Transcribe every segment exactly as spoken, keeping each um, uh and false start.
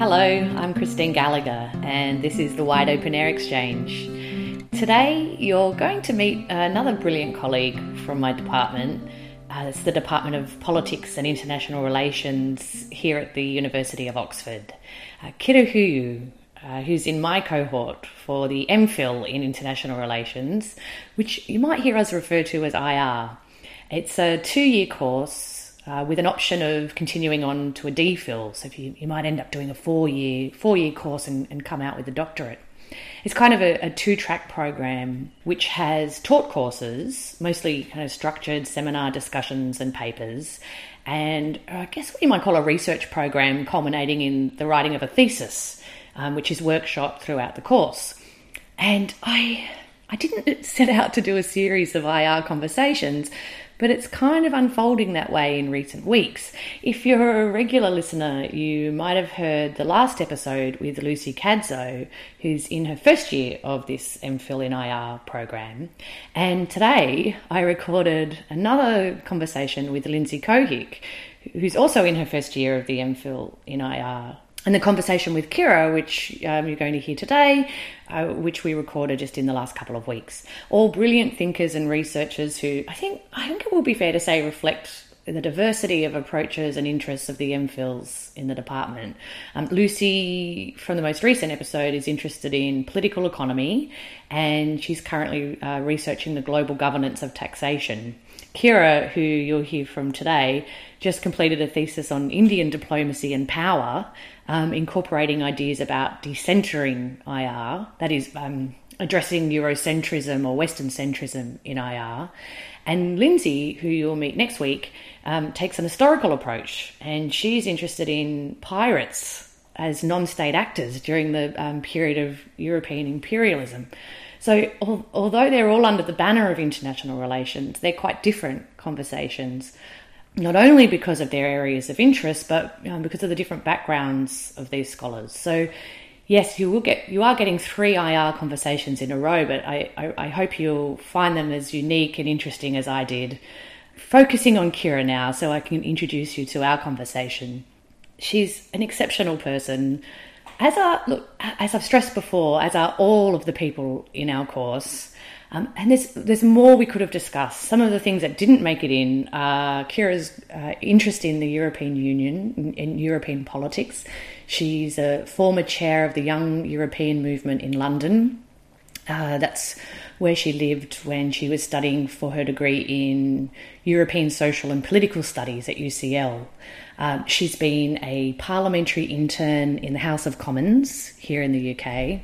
Hello, I'm Christine Gallagher, and this is the Wide Open Air Exchange. Today, you're going to meet another brilliant colleague from my department. Uh, it's the Department of Politics and International Relations here at the University of Oxford. Uh, Kira Huyu, uh, who's in my cohort for the MPhil in International Relations, which you might hear us refer to as I R. It's a two-year course Uh, with an option of continuing on to a DPhil, so if you, you might end up doing a four-year four-year course and, and come out with a doctorate. It's kind of a, a two-track program which has taught courses, mostly kind of structured seminar discussions and papers, and I guess what you might call a research program culminating in the writing of a thesis, um, which is workshopped throughout the course. And I, I didn't set out to do a series of I R conversations, but it's kind of unfolding that way in recent weeks. If you're a regular listener, you might have heard the last episode with Lucy Cadzo, who's in her first year of this MPhil in I R program. And today I recorded another conversation with Lindsay Cohick, who's also in her first year of the MPhil in I R. And the conversation with Kira, which um, you're going to hear today, uh, which we recorded just in the last couple of weeks. All brilliant thinkers and researchers who I think I think it will be fair to say reflect the diversity of approaches and interests of the MPhils in the department. Um, Lucy, from the most recent episode, is interested in political economy, and she's currently uh, researching the global governance of taxation. Kira, who you'll hear from today, just completed a thesis on Indian diplomacy and power, um, incorporating ideas about decentering I R, that is, um, addressing Eurocentrism or Western centrism in I R. And Lindsay, who you'll meet next week, um, takes an historical approach, and she's interested in pirates as non-state actors during the um, period of European imperialism. So al- although they're all under the banner of international relations, they're quite different conversations, not only because of their areas of interest, but um, because of the different backgrounds of these scholars. So yes, you will get you are getting three I R conversations in a row, but I, I, I hope you'll find them as unique and interesting as I did. Focusing on Kira now, so I can introduce you to our conversation. She's an exceptional person. As are, look, as I've stressed before, as are all of the people in our course, um, and there's there's more we could have discussed. Some of the things that didn't make it in are Kira's uh, interest in the European Union, in, in European politics. She's a former chair of the Young European Movement in London. Uh, that's where she lived when she was studying for her degree in European Social and Political Studies at U C L. Um, she's been a parliamentary intern in the House of Commons here in the U K.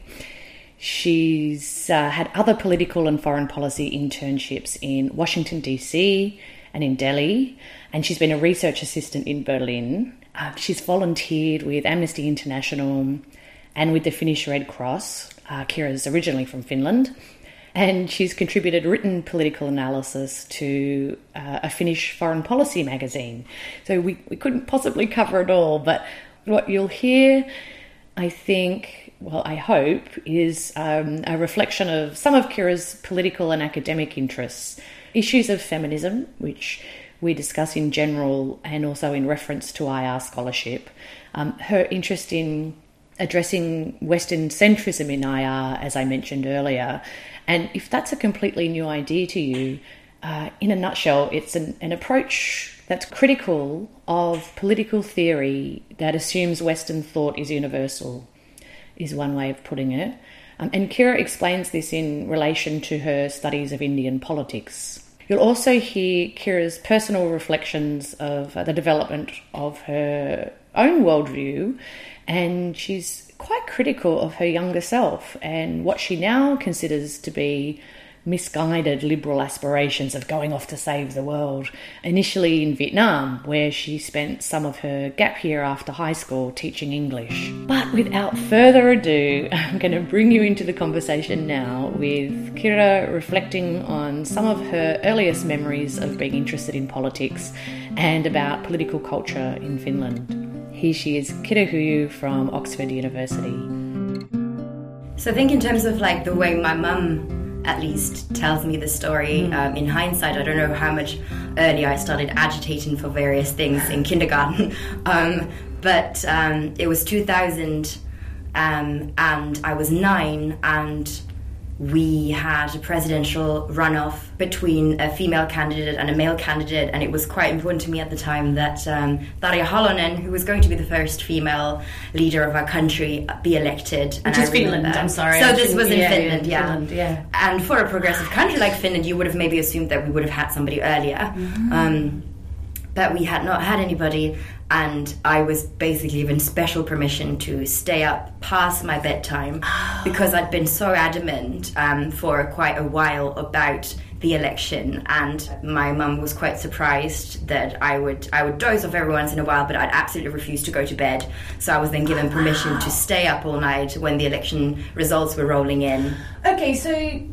She's uh, had other political and foreign policy internships in Washington, D C and in Delhi, and she's been a research assistant in Berlin. Uh, she's volunteered with Amnesty International and with the Finnish Red Cross. Uh, Kira's originally from Finland. And she's contributed written political analysis to uh, a Finnish foreign policy magazine. So we, we couldn't possibly cover it all, but what you'll hear, I think, well, I hope, is um, a reflection of some of Kira's political and academic interests, issues of feminism, which we discuss in general and also in reference to I R scholarship, um, her interest in addressing Western centrism in I R, as I mentioned earlier. And if that's a completely new idea to you, uh, in a nutshell, it's an, an approach that's critical of political theory that assumes Western thought is universal, is one way of putting it. Um, and Kira explains this in relation to her studies of Indian politics. You'll also hear Kira's personal reflections of uh, the development of her own worldview, and she's quite critical of her younger self and what she now considers to be misguided liberal aspirations of going off to save the world, initially in Vietnam, where she spent some of her gap year after high school teaching English. But without further ado, I'm going to bring you into the conversation now with Kira reflecting on some of her earliest memories of being interested in politics and about political culture in Finland. Here she is, Kira Huyu from Oxford University. So I think in terms of like the way my mum at least tells me the story, um, in hindsight, I don't know how much earlier I started agitating for various things in kindergarten, um, but um, it was two thousand, um, and I was nine, and we had a presidential runoff between a female candidate and a male candidate, and it was quite important to me at the time that um, Tarja Halonen, who was going to be the first female leader of our country, be elected. Which and is I Finland, remember. I'm sorry. So I this was in yeah, Finland, yeah. Finland, yeah. And for a progressive country like Finland, you would have maybe assumed that we would have had somebody earlier. Mm-hmm. Um, but we had not had anybody, and I was basically given special permission to stay up past my bedtime oh. because I'd been so adamant um, for quite a while about the election, and my mum was quite surprised that I would I would doze off every once in a while, but I'd absolutely refuse to go to bed. So I was then given permission wow. to stay up all night when the election results were rolling in. Okay, so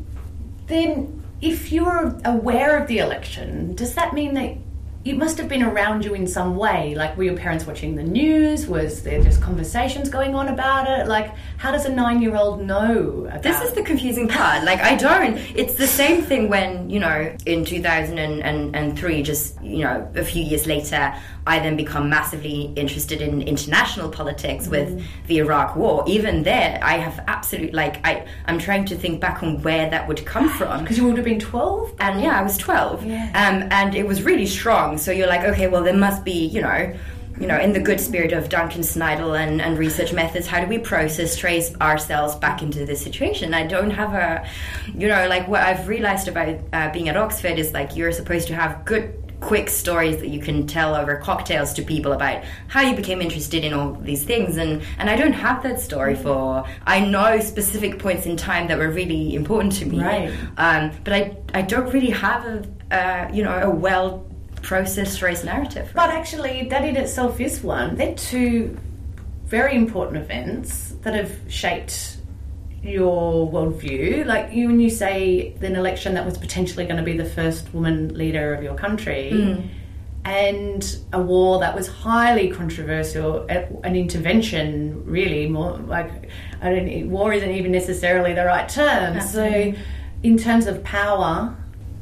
then if you're aware of the election, does that mean that it must have been around you in some way? Like, were your parents watching the news? Was there just conversations going on about it? Like, how does a nine-year-old know about This is the confusing part. Like, I don't. It's the same thing when, you know, in two thousand three, just, you know, a few years later, I then become massively interested in international politics with mm. the Iraq War. Even there, I have absolute, like, I, I'm trying to think back on where that would come from. Because you would have been twelve? And yeah, I was twelve. Yeah. Um, and it was really strong. So you're like, okay, well, there must be, you know, you know, in the good spirit of Duncan Snidel and, and research methods, how do we process, trace ourselves back into this situation? I don't have a, you know, like what I've realized about uh, being at Oxford is like you're supposed to have good, quick stories that you can tell over cocktails to people about how you became interested in all these things, and and I don't have that story for I know specific points in time that were really important to me, right? Um, but I I don't really have a uh, you know a well processed race narrative. But actually, that in itself is one. They're two very important events that have shaped your worldview. Like you, when you say an election that was potentially going to be the first woman leader of your country, mm. and a war that was highly controversial, an intervention, really more like I don't. War isn't even necessarily the right term. Absolutely. So, in terms of power,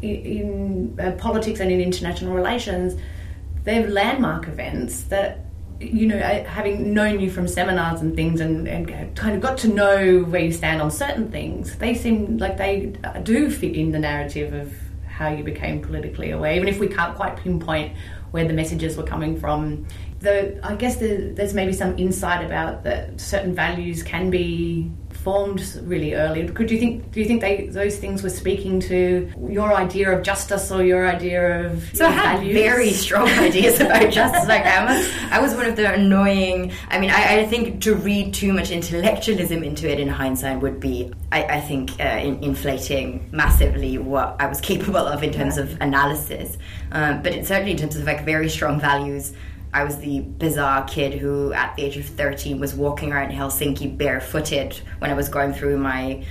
in uh, politics and in international relations, they're landmark events that, you know, having known you from seminars and things and, and kind of got to know where you stand on certain things, they seem like they do fit in the narrative of how you became politically aware, even if we can't quite pinpoint where the messages were coming from. The, I guess the, there's maybe some insight about that certain values can be formed really early. Could you think? Do you think they those things were speaking to your idea of justice or your idea of so I had values? Very strong ideas about justice. Like I was, I was one of the annoying. I mean, I, I think to read too much intellectualism into it in hindsight would be, I, I think, uh, in, inflating massively what I was capable of in terms of analysis. Um, but it, certainly in terms of like very strong values. I was the bizarre kid who, at the age of thirteen, was walking around Helsinki barefooted when I was going through my,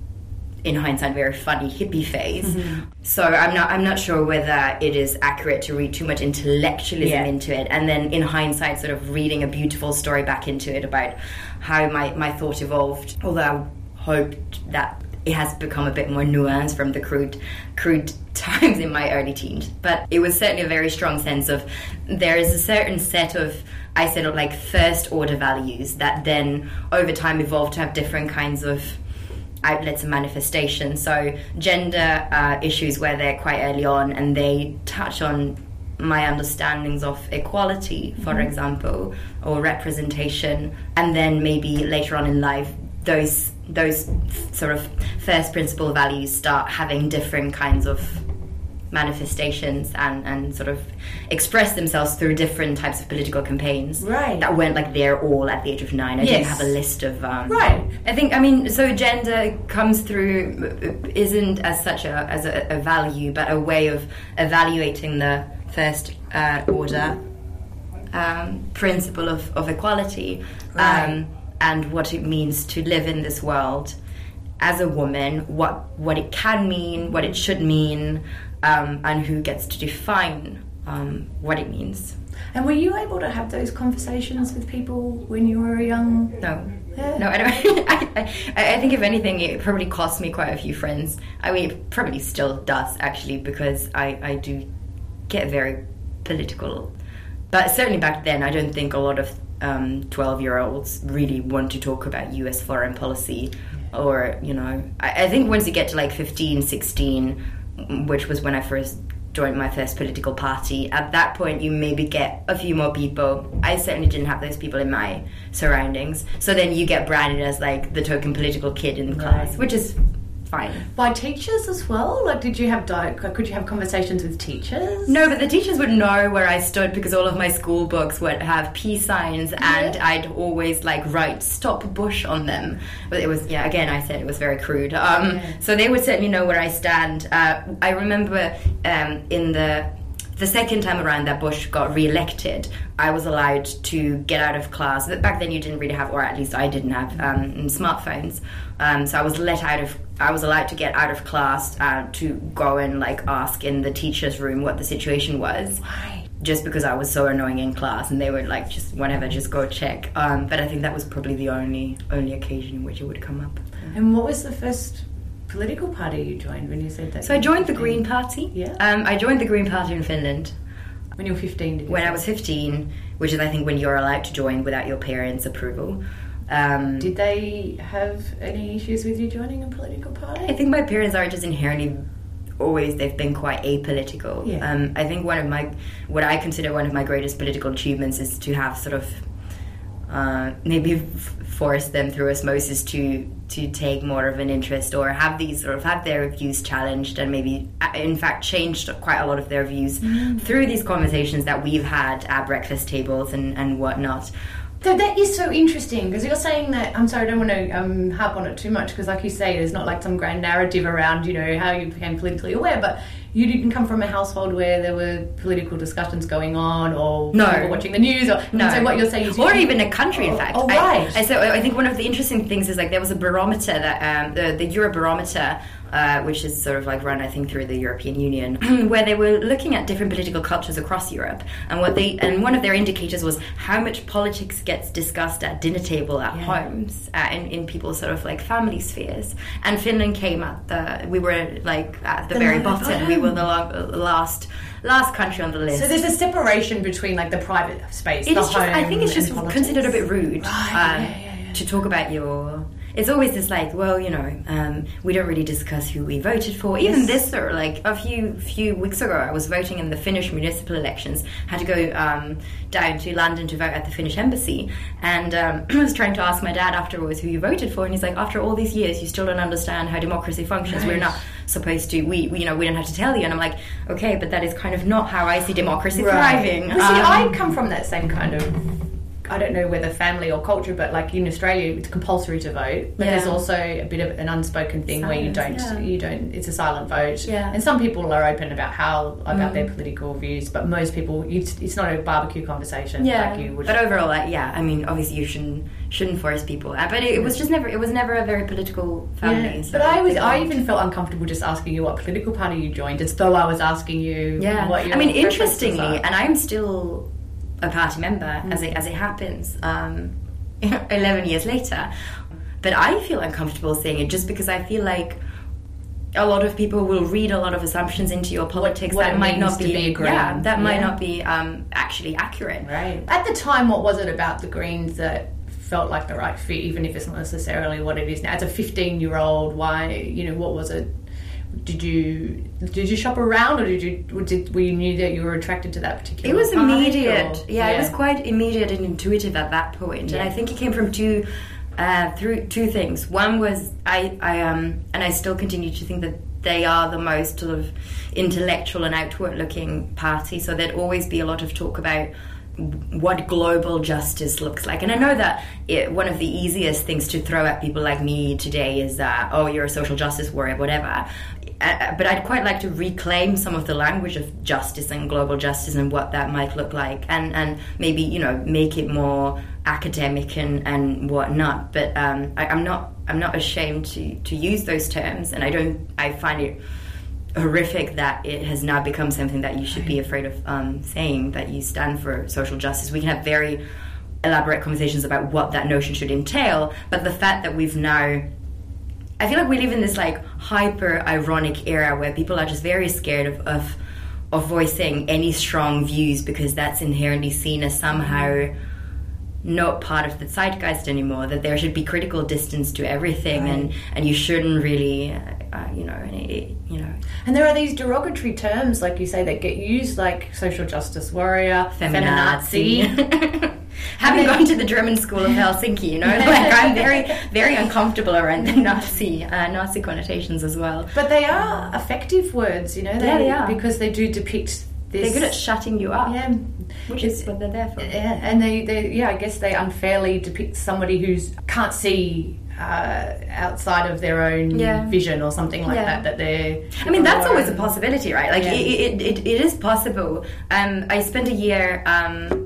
in hindsight, very funny hippie phase. Mm-hmm. So I'm not, I'm not sure whether it is accurate to read too much intellectualism yeah. into it, and then in hindsight, sort of reading a beautiful story back into it about how my, my thought evolved. Although I hoped that it has become a bit more nuanced from the crude, crude times in my early teens. But it was certainly a very strong sense of there is a certain set of, I said, of like first order values that then over time evolved to have different kinds of outlets and manifestations. So gender uh, issues where they're quite early on and they touch on my understandings of equality, for mm-hmm. example, or representation, and then maybe later on in life those those sort of first principle values start having different kinds of manifestations and, and sort of express themselves through different types of political campaigns. Right. That weren't like there all at the age of nine. I yes. didn't have a list of... Um, right. I think, I mean, so gender comes through, isn't as such a, as a, a value, but a way of evaluating the first uh, order um, principle of, of equality. Right. Um, and what it means to live in this world as a woman, what what it can mean, what it should mean, um, and who gets to define um, what it means. And were you able to have those conversations with people when you were young? No. Yeah. No, I don't. I, I, I think if anything, it probably cost me quite a few friends. I mean, it probably still does, actually, because I, I do get very political. But certainly back then, I don't think a lot of um, twelve-year-olds really want to talk about U S foreign policy. Or, you know, I, I think once you get to like fifteen, sixteen, which was when I first joined my first political party, at that point you maybe get a few more people. I certainly didn't have those people in my surroundings. So then you get branded as like the token political kid in the class, which is fine. By teachers as well? Like, did you have di- could you have conversations with teachers? No, but the teachers would know where I stood because all of my school books would have peace signs, and yeah. I'd always like write "Stop Bush" on them. But it was, yeah, again, I said it was very crude. Um, yeah. So they would certainly know where I stand. Uh, I remember um, in the the second time around that Bush got re-elected, I was allowed to get out of class. Back then you didn't really have, or at least I didn't have, um, smartphones. Um, so I was let out of, I was allowed to get out of class uh, to go and like ask in the teacher's room what the situation was. Why? Just because I was so annoying in class, and they would like just whatever, just go check. Um, but I think that was probably the only only occasion in which it would come up. And what was the first political party you joined when you said that? So I joined the Green Party. Yeah. Um, I joined the Green Party in Finland. When you were fifteen, did you When say? I was fifteen, which is I think when you're allowed to join without your parents' approval. Um, Did they have any issues with you joining a political party? I think my parents are just inherently always, they've been quite apolitical. Yeah. Um, I think one of my, what I consider one of my greatest political achievements is to have sort of uh, maybe f- force them through osmosis to to take more of an interest, or have these sort of have their views challenged, and maybe in fact changed quite a lot of their views mm. through these conversations that we've had at breakfast tables and, and whatnot. So that is so interesting, because you're saying that, I'm sorry, I don't want to um, harp on it too much, because like you say, there's not like some grand narrative around, you know, how you became politically aware, but you didn't come from a household where there were political discussions going on, or no. people watching the news, or no. So what you're saying is... Or even a country, in oh, fact. Oh, right. I, I, so I think one of the interesting things is, like, there was a barometer, that um, the, the Eurobarometer, uh, which is sort of like run, I think, through the European Union, where they were looking at different political cultures across Europe, and what they and one of their indicators was how much politics gets discussed at dinner table at yeah. homes, uh, in, in people's sort of like family spheres. And Finland came at the, we were like at the, the very bottom. bottom. We were the last last country on the list. So there's a separation between like the private space, it the is home, just, I think it's just considered a bit rude right, um, yeah, yeah, yeah. to talk about your... It's always this like, well, you know, um, we don't really discuss who we voted for. Even yes. this, or like a few few weeks ago, I was voting in the Finnish municipal elections. Had to go um, down to London to vote at the Finnish embassy, and um, I was trying to ask my dad afterwards who you voted for, and he's like, after all these years, you still don't understand how democracy functions. Right. We're not supposed to. We, we, you know, we don't have to tell you. And I'm like, okay, but that is kind of not how I see democracy right. thriving. Well, um, see, I come from that same kind of. I don't know whether family or culture, but like in Australia, it's compulsory to vote. But yeah. there's also a bit of an unspoken thing Silence, where you don't, yeah. you don't. It's a silent vote. Yeah. And some people are open about how about mm. their political views, but most people, it's, it's not a barbecue conversation. Yeah. Like you would. But overall, like, yeah, I mean, obviously you shouldn't shouldn't force people. Uh, but it, it was just never. It was never a very political family. Yeah. So but I was. I even felt uncomfortable just asking you what political party you joined, as though I was asking you. Yeah. What your I mean, interestingly, are. and I'm still a party member mm. as it as it happens um, eleven years later, but I feel uncomfortable saying it just because I feel like a lot of people will read a lot of assumptions into your politics what, what that might not be, be yeah that yeah. might not be um, actually accurate. Right. At the time, what was it about the Greens that felt like the right fit, even if it's not necessarily what it is now? As a fifteen year old, why, you know, what was it? Did you did you shop around, or did you did we knew that you were attracted to that particular? It was immediate. Or, yeah, yeah, it was quite immediate and intuitive at that point, yeah. and I think it came from two, uh, through two things. One was I, I um, and I still continue to think that they are the most sort of intellectual and outward-looking party. So there'd always be a lot of talk about what global justice looks like. And I know that it, one of the easiest things to throw at people like me today is that, oh, you're a social justice warrior, whatever. Uh, but I'd quite like to reclaim some of the language of justice and global justice and what that might look like, and, and maybe, you know, make it more academic and, and whatnot. But um, I, I'm not I'm not ashamed to, to use those terms, and I don't I find it horrific that it has now become something that you should be afraid of um, saying, that you stand for social justice. We can have very elaborate conversations about what that notion should entail, but the fact that we've now, I feel like we live in this like hyper ironic era where people are just very scared of, of of voicing any strong views because that's inherently seen as somehow not part of the zeitgeist anymore, that there should be critical distance to everything, right. and, and you shouldn't really, uh, you know, it, you know. And there are these derogatory terms, like you say, that get used, like social justice warrior, feminazi. feminazi. Having gone to the German school of Helsinki, you know, like I'm very, very uncomfortable around the Nazi, uh, Nazi connotations as well. But they are effective words, you know, they, yeah, they are. Because they do depict this. They're good at shutting you up. Yeah. Which is what they're there for. Yeah, and they, they, yeah, I guess they unfairly depict somebody who's can't see uh, outside of their own yeah. vision or something like yeah. that. That they're. I mean, that's always a possibility, right? Like yeah. it, it, it, it is possible. Um, I spent a year um,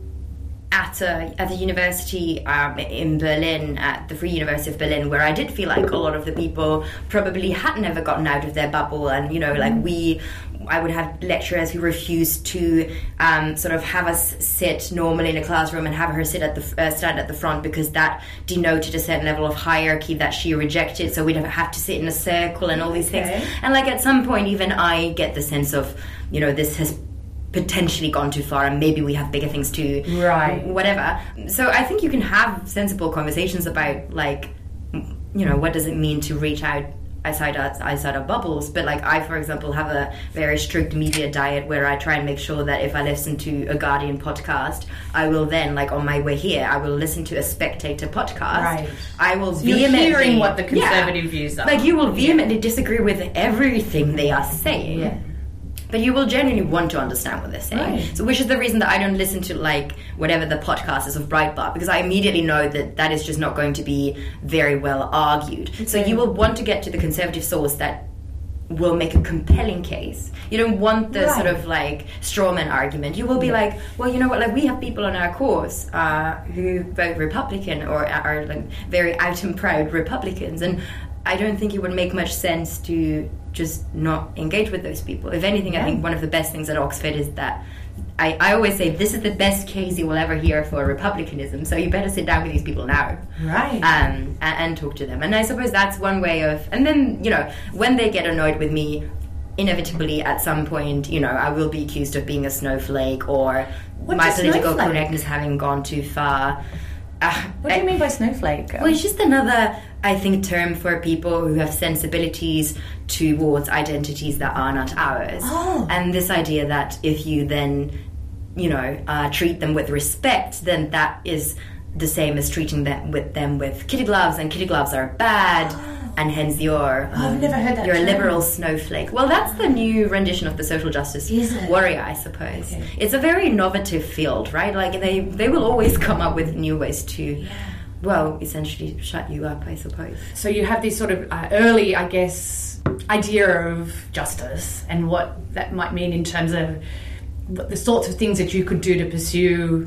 at a at the university um, in Berlin, at the Free University of Berlin, where I did feel like a lot of the people probably had never gotten out of their bubble, and you know, like we. I would have lecturers who refused to um, sort of have us sit normally in a classroom and have her sit at the uh, stand at the front, because that denoted a certain level of hierarchy that she rejected. So we'd have to sit in a circle and all these okay. things. And like at some point, even I get the sense of, you know, this has potentially gone too far and maybe we have bigger things to right. whatever. So I think you can have sensible conversations about, like, you know, what does it mean to reach out outside outside of bubbles. But like I, for example, have a very strict media diet where I try and make sure that if I listen to a Guardian podcast, I will then, like on my way here, I will listen to a Spectator podcast. Right. I will so you're vehemently hearing what the conservative yeah, views are. like you will vehemently yeah. disagree with everything they are saying. Yeah. But you will genuinely want to understand what they're saying. Right. So which is the reason that I don't listen to like whatever the podcast is of Breitbart, because I immediately know that that is just not going to be very well argued. Okay. So you will want to get to the conservative source that will make a compelling case. You don't want the right. sort of like strawman argument. You will be like, well, you know what, like we have people on our course uh, who vote Republican or are like very out and proud Republicans, and I don't think it would make much sense to just not engage with those people. If anything, yeah. I think one of the best things at Oxford is that I, I always say this is the best case you will ever hear for republicanism, so you better sit down with these people now. Right. Um, and, and talk to them. And I suppose that's one way of... And then, you know, when they get annoyed with me, inevitably at some point, you know, I will be accused of being a snowflake or What's my political snowflake? correctness having gone too far. Uh, what do you I, mean by snowflake? Well, it's just another, I think, term for people who have sensibilities towards identities that are not ours. Oh. And this idea that if you then, you know, uh, treat them with respect, then that is the same as treating them with them with kitty gloves, and kitty gloves are bad. Oh. And hence you're, oh, I've never heard that you're term. a liberal snowflake. Well, that's the new rendition of the social justice warrior, I suppose. Okay. It's a very innovative field, right? Like they, they will always come up with new ways to, yeah. well, essentially shut you up, I suppose. So you have this sort of uh, early, I guess, idea of justice and what that might mean in terms of the sorts of things that you could do to pursue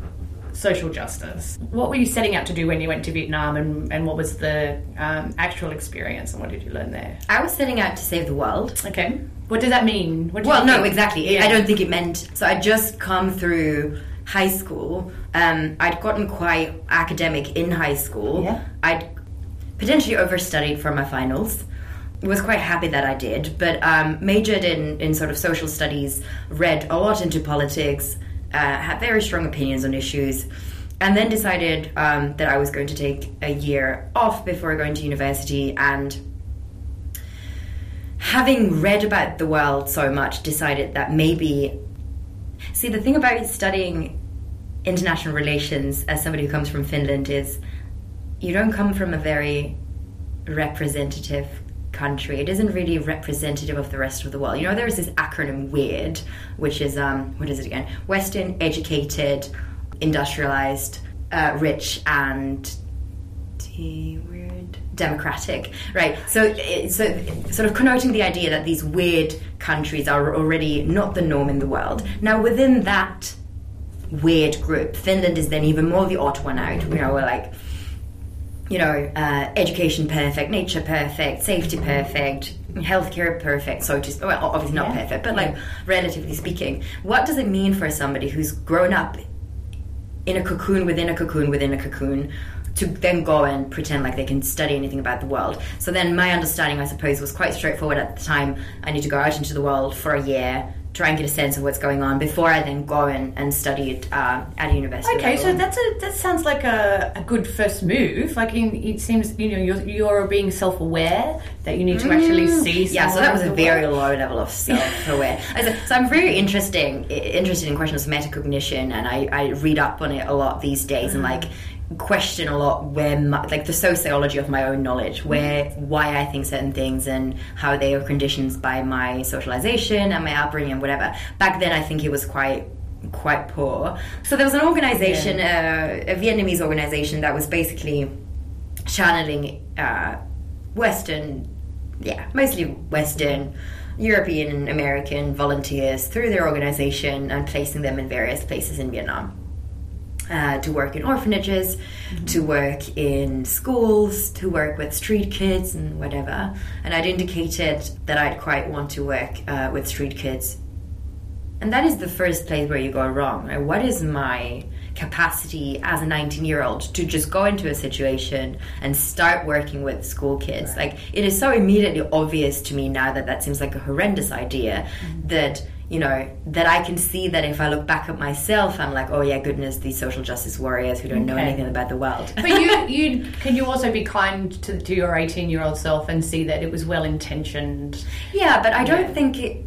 social justice. What were you setting out to do when you went to Vietnam, and, and what was the um, actual experience, and what did you learn there? I was setting out to save the world. Okay. What does that mean? What well, no, think? exactly. Yeah. I don't think it meant... So I'd just come through high school. Um, I'd gotten quite academic in high school. Yeah. I'd potentially overstudied for my finals. Was quite happy that I did, but um, majored in, in sort of social studies, read a lot into politics, Uh, had very strong opinions on issues, and then decided um, that I was going to take a year off before going to university, and having read about the world so much, decided that maybe... See, the thing about studying international relations as somebody who comes from Finland is you don't come from a very representative country. It isn't really representative of the rest of the world. You know, there is this acronym WEIRD, which is, um, what is it again? Western, educated, industrialized, uh, rich, and weird, democratic, right? So, so sort of connoting the idea that these weird countries are already not the norm in the world. Now, within that weird group, Finland is then even more the odd one out. You know, we're like... you know, uh, education perfect, nature perfect, safety perfect, healthcare perfect, so just, well, obviously not yeah. perfect, but like, yeah. relatively speaking. What does it mean for somebody who's grown up in a cocoon within a cocoon within a cocoon to then go and pretend like they can study anything about the world? So then my understanding, I suppose, was quite straightforward at the time. I need to go out into the world for a year, try and get a sense of what's going on before I then go and, and study it uh, at a university Okay, level. so that's a that sounds like a, a good first move. Like in, it seems, you know, you're, you're being self-aware that you need to actually see. Yeah, so that was a very world. low level of self-aware. so, so I'm very interesting interested in questions of metacognition, and I, I read up on it a lot these days, and like question a lot where my, like the sociology of my own knowledge, where why I think certain things and how they are conditioned by my socialization and my upbringing and whatever. Back then I think it was quite quite poor. So there was an organization, yeah. uh, a Vietnamese organization that was basically channeling uh, Western, yeah, mostly Western European and American volunteers through their organization and placing them in various places in Vietnam. Uh, to work in orphanages, mm-hmm. to work in schools, to work with street kids and whatever. And I'd indicated that I'd quite want to work uh, with street kids. And that is the first place where you go wrong. Right? What is my capacity as a nineteen-year-old to just go into a situation and start working with school kids? Right. Like, it is so immediately obvious to me now that that seems like a horrendous idea, mm-hmm. that you know, that I can see that if I look back at myself, I'm like, oh yeah, goodness, these social justice warriors who don't okay. know anything about the world. But you, you can you also be kind to, to your eighteen-year-old self and see that it was well-intentioned? Yeah, but I don't yeah. think it...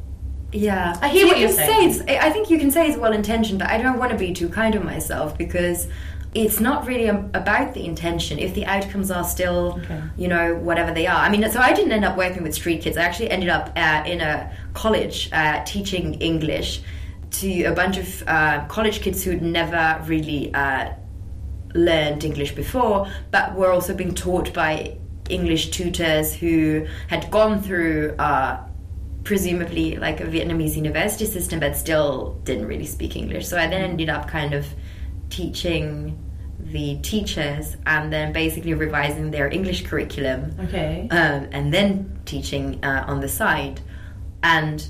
Yeah. I hear so what you you're can saying. Say it's, I think you can say it's well-intentioned, but I don't want to be too kind on myself, because it's not really about the intention if the outcomes are still, okay. you know, whatever they are. I mean, so I didn't end up working with street kids. I actually ended up uh, in a college uh, teaching English to a bunch of uh, college kids who'd never really uh, learned English before, but were also being taught by English tutors who had gone through uh, presumably like a Vietnamese university system, but still didn't really speak English. So I then ended up kind of teaching the teachers and then basically revising their English curriculum. Okay. Um, and then teaching uh, on the side. And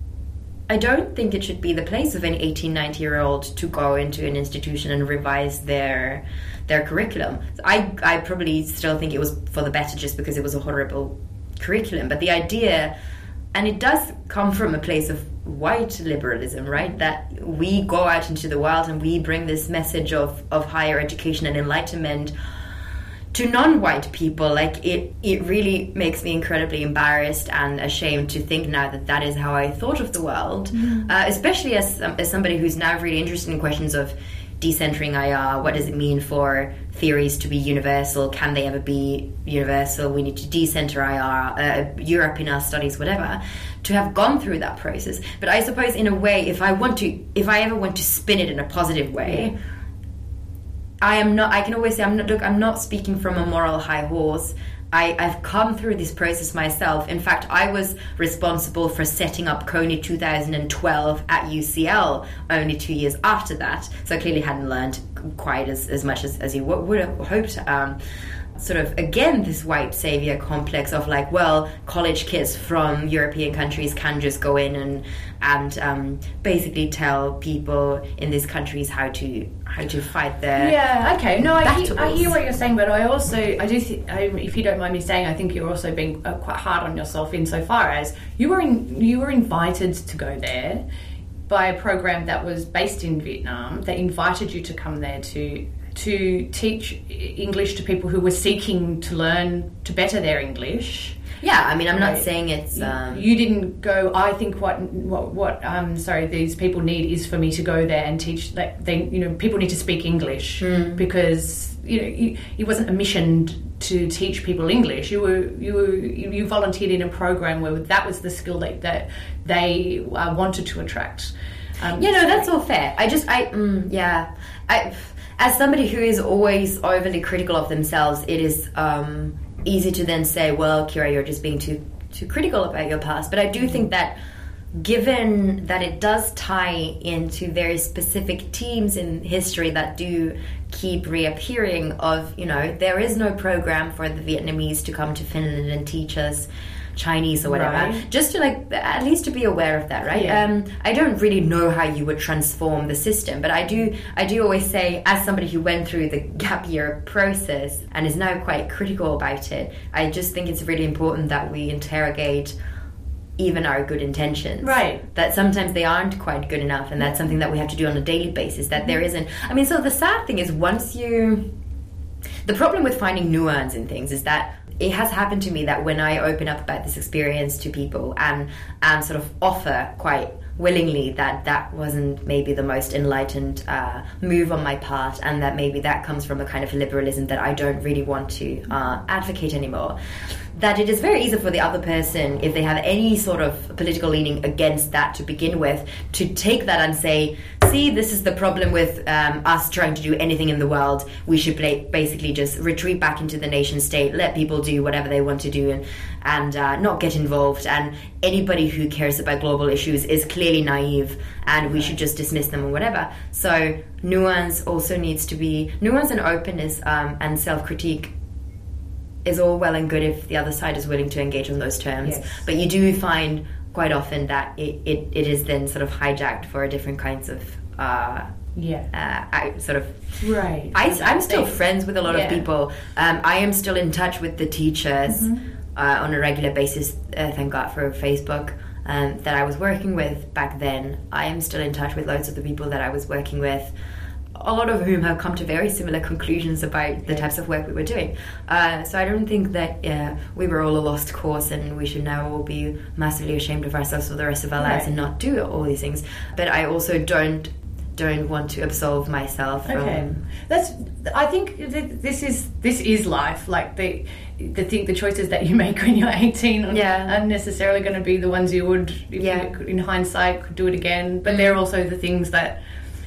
I don't think it should be the place of an eighteen, nineteen-year-old to go into an institution and revise their their curriculum. I, I probably still think it was for the better just because it was a horrible curriculum. But the idea, and it does come from a place of white liberalism, right? That we go out into the world and we bring this message of, of higher education and enlightenment to non-white people. Like, it, it really makes me incredibly embarrassed and ashamed to think now that that is how I thought of the world, mm. uh, especially as, um, as somebody who's now really interested in questions of decentering I R. What does it mean for theories to be universal? Can they ever be universal? We need to decenter I R, uh, Europe in our studies, whatever, to have gone through that process. But I suppose in a way, if I want to, if I ever want to spin it in a positive way, yeah. I am not, I can always say, I'm not, look, I'm not speaking from a moral high horse. I, I've come through this process myself. In fact, I was responsible for setting up CONI two thousand twelve at U C L only two years after that. So I clearly hadn't learned quite as, as much as, as you would have hoped. Um, sort of, again, this white savior complex of like, well, college kids from European countries can just go in and and um, basically tell people in these countries how to how to fight their yeah okay no I battles. hear, I hear what you're saying, but I also I do th- I, if you don't mind me saying, I think you're also being uh, quite hard on yourself insofar as you were in, you were invited to go there by a program that was based in Vietnam that invited you to come there to to teach English to people who were seeking to learn to better their English. Yeah, I mean, I'm not right. saying it's... Um... You didn't go, I think what, what, what um, sorry, these people need is for me to go there and teach, like, they, you know, people need to speak English mm. because, you know, you, it wasn't a mission to teach people English. You were, you were, you volunteered in a program where that was the skill that, that they uh, wanted to attract. Um, yeah, no, that's all fair. I just, I, mm, yeah, I... As somebody who is always overly critical of themselves, it is um, easy to then say, well, Kira, you're just being too too critical about your past. But I do think that given that it does tie into very specific themes in history that do keep reappearing of, you know, there is no program for the Vietnamese to come to Finland and teach us Chinese or whatever, right. just to like at least to be aware of that, right? Yeah. Um, I don't really know how you would transform the system, but I do. I do always say, as somebody who went through the gap year process and is now quite critical about it, I just think it's really important that we interrogate even our good intentions. Right. That sometimes they aren't quite good enough, and that's something that we have to do on a daily basis, that there isn't... I mean, so the sad thing is once you... The problem with finding nuance in things is that it has happened to me that when I open up about this experience to people and, and sort of offer quite willingly that that wasn't maybe the most enlightened uh, move on my part, and that maybe that comes from a kind of liberalism that I don't really want to uh, advocate anymore, that it is very easy for the other person, if they have any sort of political leaning against that to begin with, to take that and say, see, this is the problem with um, us trying to do anything in the world. We should play, basically just retreat back into the nation state, let people do whatever they want to do, and, and uh, not get involved. And anybody who cares about global issues is clearly naive, and we should just dismiss them or whatever. So nuance also needs to be... Nuance and openness um, and self-critique is all well and good if the other side is willing to engage on those terms. Yes. But you do find quite often that it, it, it is then sort of hijacked for different kinds of uh, yeah uh, I, sort of right. I, I'm still friends with a lot yeah. of people. Um, I am still in touch with the teachers mm-hmm. uh, on a regular basis. Uh, thank God for Facebook. Um, that I was working with back then. I am still in touch with loads of the people that I was working with, a lot of whom have come to very similar conclusions about the yeah. types of work we were doing. Uh, so I don't think that uh, we were all a lost cause and we should now all be massively ashamed of ourselves for the rest of our right. lives and not do all these things. But I also don't don't want to absolve myself from... Okay. That's... I think th- this is this is life. Like, the the thing, the choices that you make when you're eighteen aren't, yeah. aren't necessarily going to be the ones you would, if yeah. you, in hindsight, could do it again. But they're also the things that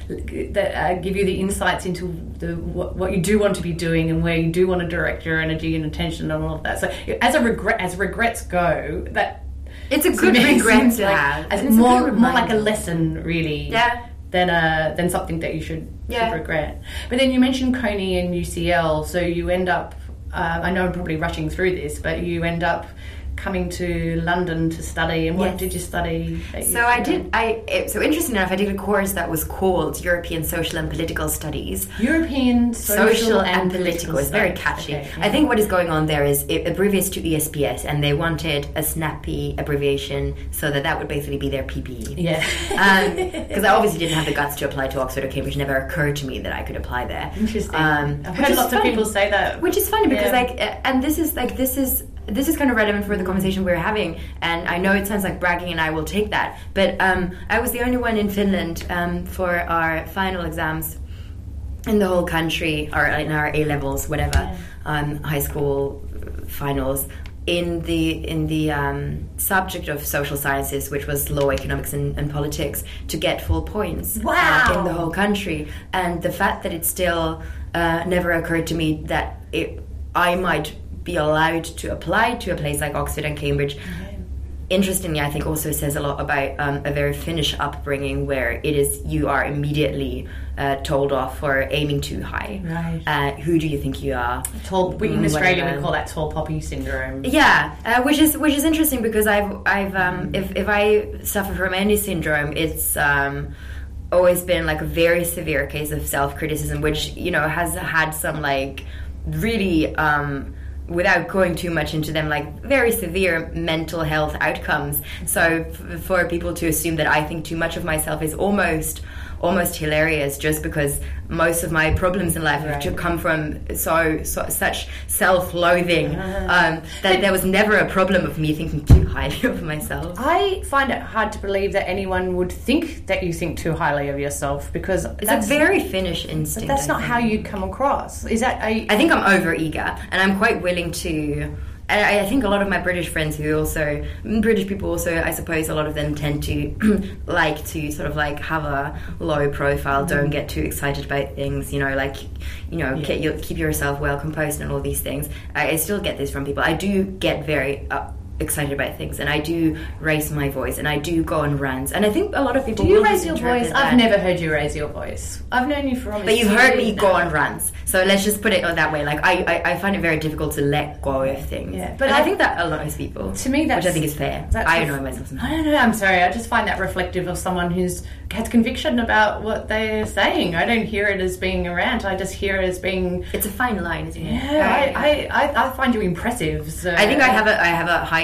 that uh, give you the insights into the what, what you do want to be doing and where you do want to direct your energy and attention and all of that. So as a regret, as regrets go, that it's a good regret to like, have. As it's more more like a lesson, really. Yeah. Than uh than something that you should, yeah. should regret. But then you mentioned Coney and U C L, so you end up. Uh, I know I'm probably rushing through this, but you end up coming to London to study. And what yes. did you study? So I did. I it, so interesting enough, I did a course that was called European Social and Political Studies. European Social, Social and, and Political. Political It's very Studies. catchy. Okay, yeah. I think what is going on there is it abbreviates to E S P S, and they wanted a snappy abbreviation so that that would basically be their P P E. Yeah. Because um, I obviously didn't have the guts to apply to Oxford or Cambridge. It never occurred to me that I could apply there. Interesting. Um, I've heard lots funny, of people say that, which is funny because yeah. like, uh, and this is like this is. This is kind of relevant for the conversation we're having, and I know it sounds like bragging, and I will take that. But um, I was the only one in Finland um, for our final exams in the whole country, or in our A levels, whatever, yeah. um, high school finals, in the in the um, subject of social sciences, which was law, economics, and, and politics, to get full points. Wow! Uh, in the whole country, and the fact that it still uh, never occurred to me that it, I might be allowed to apply to a place like Oxford and Cambridge. Okay. Interestingly, I think also says a lot about um, a very Finnish upbringing, where it is you are immediately uh, told off for aiming too high. Right. Uh, who do you think you are? Tall. We, in Australia, Whatever. we call that tall poppy syndrome. Yeah, uh, which is which is interesting because I've I've um, if if I suffer from any syndrome, it's um, always been like a very severe case of self-criticism, which you know has had some like really. Um, without going too much into them, like very severe mental health outcomes. So f- for people to assume that I think too much of myself is almost almost hilarious, just because most of my problems in life right. have come from so, so such self-loathing uh, um, that there was never a problem of me thinking too highly of myself. I find it hard to believe that anyone would think that you think too highly of yourself, because It's that's a very Finnish instinct. But that's I not think. how you come across. Is that? A, I think I'm over eager, and I'm quite willing to. I, I think a lot of my British friends who also British people also, I suppose, a lot of them tend to like to sort of like have a low profile, mm-hmm. don't get too excited about things, you know, like you know, yeah. keep, you, keep yourself well composed and all these things. I, I still get this from people. I do get very. Uh, excited about things, and I do raise my voice, and I do go on rants, and I think a lot of people do you will raise your misinterpret voice? that. I've never heard you raise your voice. I've known you for almost But you've two heard me years go now. on rants, so let's just put it that way. Like I, I, I find it very difficult to let go of things. Yeah, but but and I, I- think that a lot of people, To me, that's which I think is fair. that's I ref- annoy myself sometimes. I don't know. I'm sorry. I just find that reflective of someone who's has conviction about what they're saying. I don't hear it as being a rant. I just hear it as being. It's a fine line, isn't it? Yeah, I, I, I, I find you impressive. So I think I have a I have a high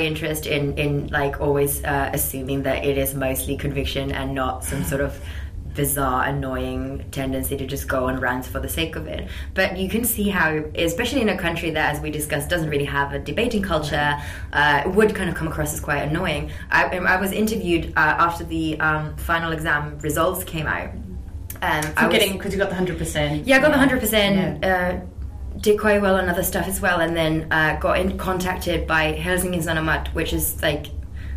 interest in in like always uh, assuming that it is mostly conviction and not some sort of bizarre, annoying tendency to just go on rants for the sake of it. But you can see how, especially in a country that, as we discussed, doesn't really have a debating culture, uh, would kind of come across as quite annoying. I, I was interviewed uh, after the um, final exam results came out. Um, For I was, getting, because you got the one hundred percent. Yeah, I got the one hundred percent. Yeah. Uh, did quite well on other stuff as well, and then uh, got in, contacted by Helsingin Sanomat, which is like,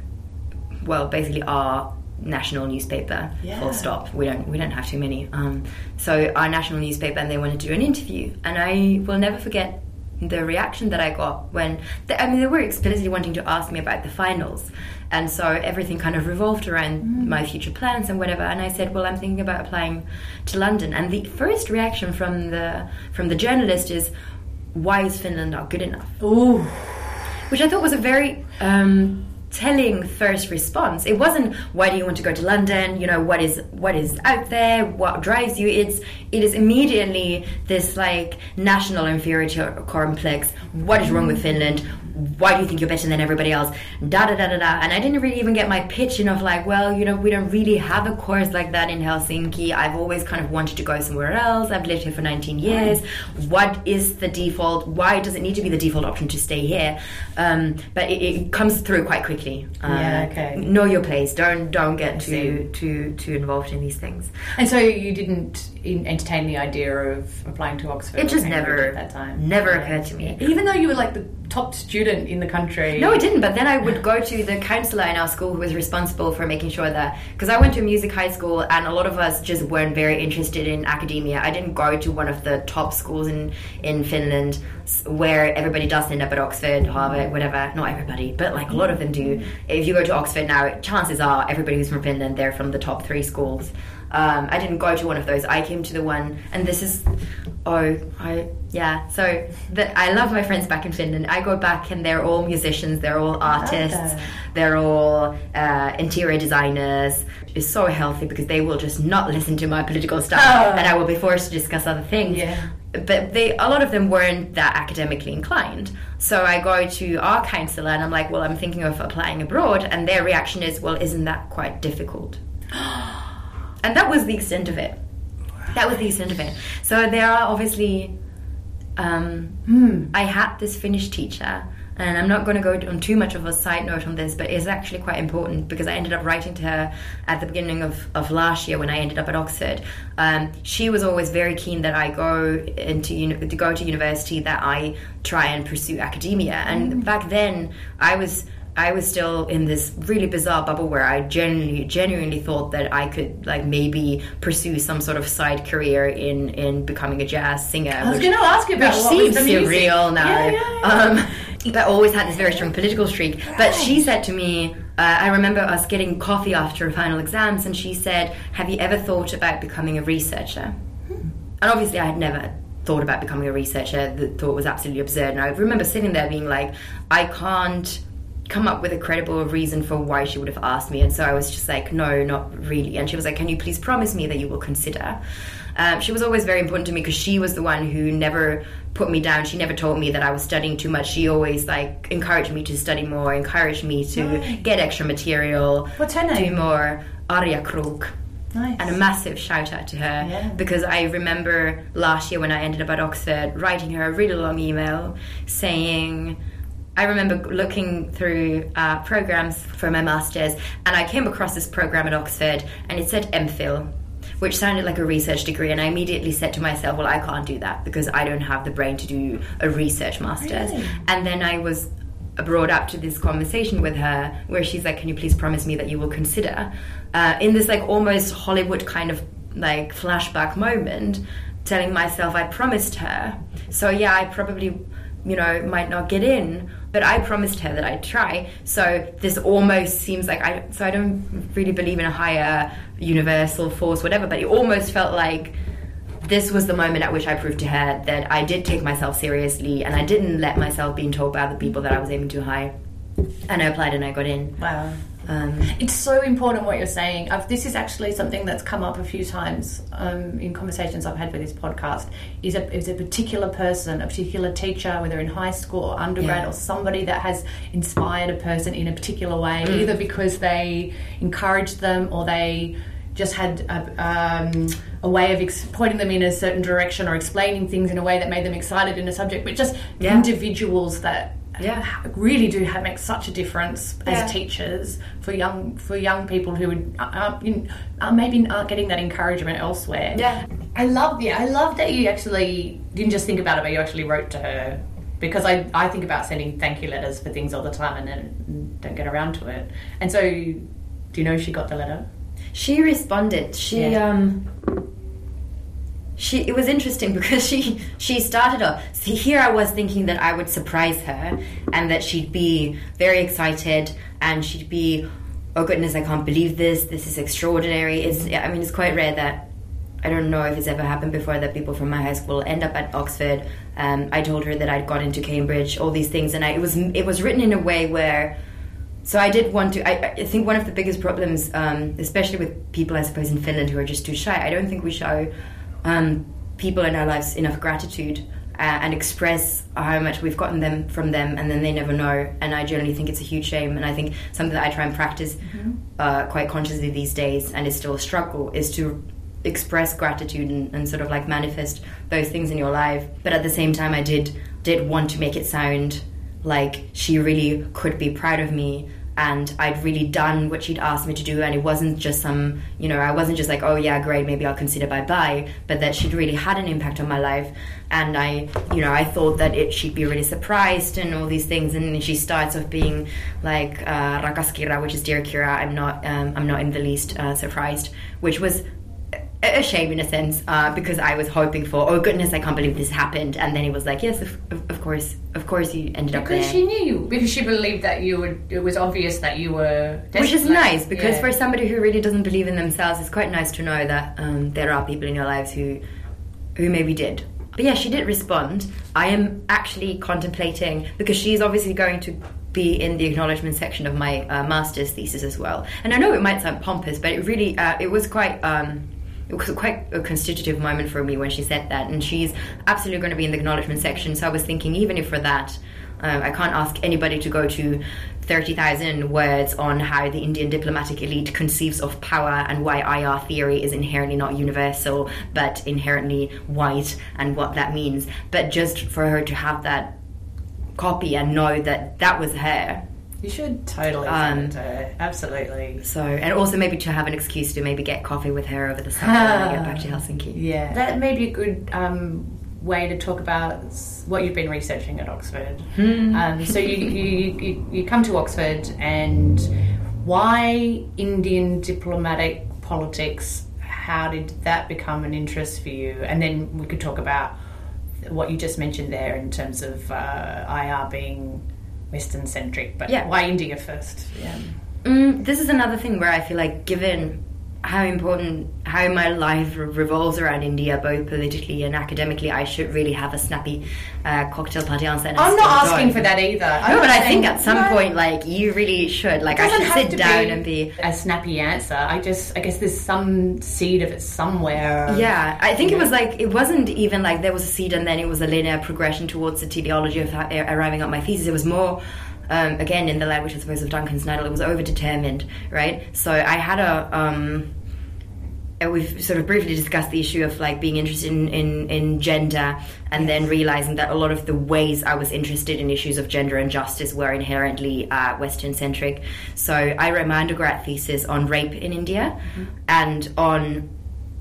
well, basically our national newspaper. Yeah. Full stop. We don't we don't have too many. Um, so our national newspaper, and they wanted to do an interview, and I will never forget the reaction that I got when they, I mean they were explicitly wanting to ask me about the finals, and so everything kind of revolved around mm. my future plans and whatever. And I said, well, I'm thinking about applying to London. And the first reaction from the from the journalist is, why is Finland not good enough? Ooh. Which I thought was a very um, telling first response. It wasn't, why do you want to go to London? You know, what is what is out there? What drives you? It's it is immediately this like national inferiority complex. What is wrong with Finland? Why do you think you're better than everybody else? Da da da da da. And I didn't really even get my pitch in of like, well, you know, we don't really have a course like that in Helsinki. I've always kind of wanted to go somewhere else. I've lived here for nineteen years. What is the default? Why does it need to be the default option to stay here? Um, but it, it comes through quite quickly. Uh, Yeah, okay. Know your place. Don't don't get too too too involved in these things. And so you didn't in- entertain the idea of applying to Oxford? It or just Cambridge never at that time. never Yeah. occurred to me. Even though you were like the top student in the country. No, it didn't. But then I would go to the counsellor in our school who was responsible for making sure that, because I went to a music high school and a lot of us just weren't very interested in academia. I didn't go to one of the top schools in, in Finland where everybody does end up at Oxford, Harvard, whatever. Not everybody, but like a lot of them do. If you go to Oxford now, chances are everybody who's from Finland, they're from the top three schools. Um, I didn't go to one of those. I came to the one, and this is, oh, I, yeah. So the, I love my friends back in Finland. I go back, and they're all musicians. They're all artists. They're all uh, interior designers. It's so healthy because they will just not listen to my political stuff, oh. and I will be forced to discuss other things. Yeah. But they, a lot of them weren't that academically inclined. So I go to our counsellor, and I'm like, well, I'm thinking of applying abroad, and their reaction is, well, isn't that quite difficult? And that was the extent of it. That was the extent of it. So there are obviously, um, Mm. I had this Finnish teacher, and I'm not going to go on too much of a side note on this, but it's actually quite important because I ended up writing to her at the beginning of, of last year when I ended up at Oxford. Um, she was always very keen that I go into uni- to go to university, that I try and pursue academia. And mm. back then, I was... I was still in this really bizarre bubble where I genuinely, genuinely thought that I could, like, maybe pursue some sort of side career in, in becoming a jazz singer. I was going to ask you about which what seems was the music. surreal now. Yeah, yeah, yeah. Um, but always had this very strong political streak. But she said to me, uh, I remember us getting coffee after final exams, and she said, have you ever thought about becoming a researcher? Hmm. And obviously I had never thought about becoming a researcher. The thought was absolutely absurd. And I remember sitting there being like, I can't come up with a credible reason for why she would have asked me. And so I was just like, no, not really. And she was like, can you please promise me that you will consider? Um, she was always very important to me because she was the one who never put me down. She never told me that I was studying too much. She always like encouraged me to study more, encouraged me to Nice. get extra material. What's her name? Do more. Arja Kruk. Nice. And a massive shout out to her, Yeah. because I remember last year when I ended up at Oxford writing her a really long email saying, I remember looking through uh, programs for my master's, and I came across this program at Oxford, and it said MPhil, which sounded like a research degree, and I immediately said to myself, well, I can't do that because I don't have the brain to do a research master's. Really? And then I was brought up to this conversation with her where she's like, can you please promise me that you will consider? Uh, in this like almost Hollywood kind of like flashback moment, telling myself I promised her. So yeah, I probably, you know, might not get in, but I promised her that I'd try. So this almost seems like I, so I don't really believe in a higher universal force, whatever, but it almost felt like this was the moment at which I proved to her that I did take myself seriously and I didn't let myself being told by other people that I was aiming too high. And I applied and I got in. Wow. Um, it's so important what you're saying. I've, this is actually something that's come up a few times um, in conversations I've had with this podcast. Is a is a particular person, a particular teacher, whether in high school or undergrad, Yeah. or somebody that has inspired a person in a particular way, Mm. either because they encouraged them or they just had a, um, a way of ex- pointing them in a certain direction or explaining things in a way that made them excited in a subject. But just Yeah. individuals that Yeah. really do have make such a difference Yeah. as teachers for young for young people who would, uh, uh, maybe aren't getting that encouragement elsewhere. Yeah. I love yeah, I love that you actually didn't just think about it, but you actually wrote to her. Because I, I think about sending thank you letters for things all the time and then don't get around to it. And so, do you know she got the letter? She responded. She Yeah. um she it was interesting because she she started off. See, here I was thinking that I would surprise her and that she'd be very excited and she'd be, oh goodness, I can't believe this. This is extraordinary. It's I mean it's quite rare that, I don't know if it's ever happened before, that people from my high school end up at Oxford. Um, I told her that I'd got into Cambridge, all these things, and I, it was it was written in a way where. So I did want to. I, I think one of the biggest problems, um, especially with people, I suppose, in Finland who are just too shy. I don't think we show um, people in our lives enough gratitude uh, and express how much we've gotten them from them, and then they never know. And I generally think it's a huge shame. And I think something that I try and practice mm-hmm. uh, quite consciously these days, and is still a struggle, is to express gratitude and, and sort of like manifest those things in your life. But at the same time, I did did want to make it sound like she really could be proud of me and I'd really done what she'd asked me to do, and it wasn't just some, you know, I wasn't just like, oh yeah, great, maybe I'll consider bye-bye, but that she'd really had an impact on my life. And I, you know, I thought that it, she'd be really surprised and all these things, and then she starts off being like, uh, Rakas Kira, which is Dear Kira, I'm not, um, I'm not in the least uh, surprised, which was a shame in a sense, uh, because I was hoping for, oh goodness, I can't believe this happened, and then he was like, yes, of, of course, of course you ended up there. Because she knew you, because she believed that you would, it was obvious that you were desperate. Which is nice, because yeah. for somebody who really doesn't believe in themselves, it's quite nice to know that um, there are people in your lives who, who maybe did. But yeah, she did respond. I am actually contemplating, because she's obviously going to be in the acknowledgement section of my uh, master's thesis as well. And I know it might sound pompous, but it really, uh, it was quite... Um, It was quite a constitutive moment for me when she said that, and she's absolutely going to be in the acknowledgement section. So I was thinking, even if for that, uh, I can't ask anybody to go to thirty thousand words on how the Indian diplomatic elite conceives of power and why I R theory is inherently not universal, but inherently white, and what that means. But just for her to have that copy and know that that was her. You should totally Um, send it to her. Absolutely. So, and also maybe to have an excuse to maybe get coffee with her over the summer when I get back to Helsinki. Yeah. That may be a good um, way to talk about what you've been researching at Oxford. Hmm. Um, so you, you, you, you come to Oxford, and why Indian diplomatic politics? How did that become an interest for you? And then we could talk about what you just mentioned there in terms of uh, I R being Western-centric, but Yeah. why India first? Yeah. Mm, this is another thing where I feel like, given how important, how my life re- revolves around India, both politically and academically, I should really have a snappy uh, cocktail party answer. And I I'm still not asking don't. for that either. I'm No, but not I think saying- at some No. point, like, you really should. Like, It I doesn't should have sit to down be and be... a snappy answer. I just, I guess there's some seed of it somewhere. Yeah, I think it was like, it wasn't even like there was a seed and then it was a linear progression towards the teleology of ha- arriving at my thesis. It was more... Um, again, in the language, I suppose, of Duncan Snyder, it was overdetermined, right? So I had a... Um, and we've sort of briefly discussed the issue of like being interested in, in, in gender, and then realizing that a lot of the ways I was interested in issues of gender and justice were inherently uh, Western-centric. So I wrote my undergrad thesis on rape in India, mm-hmm. and on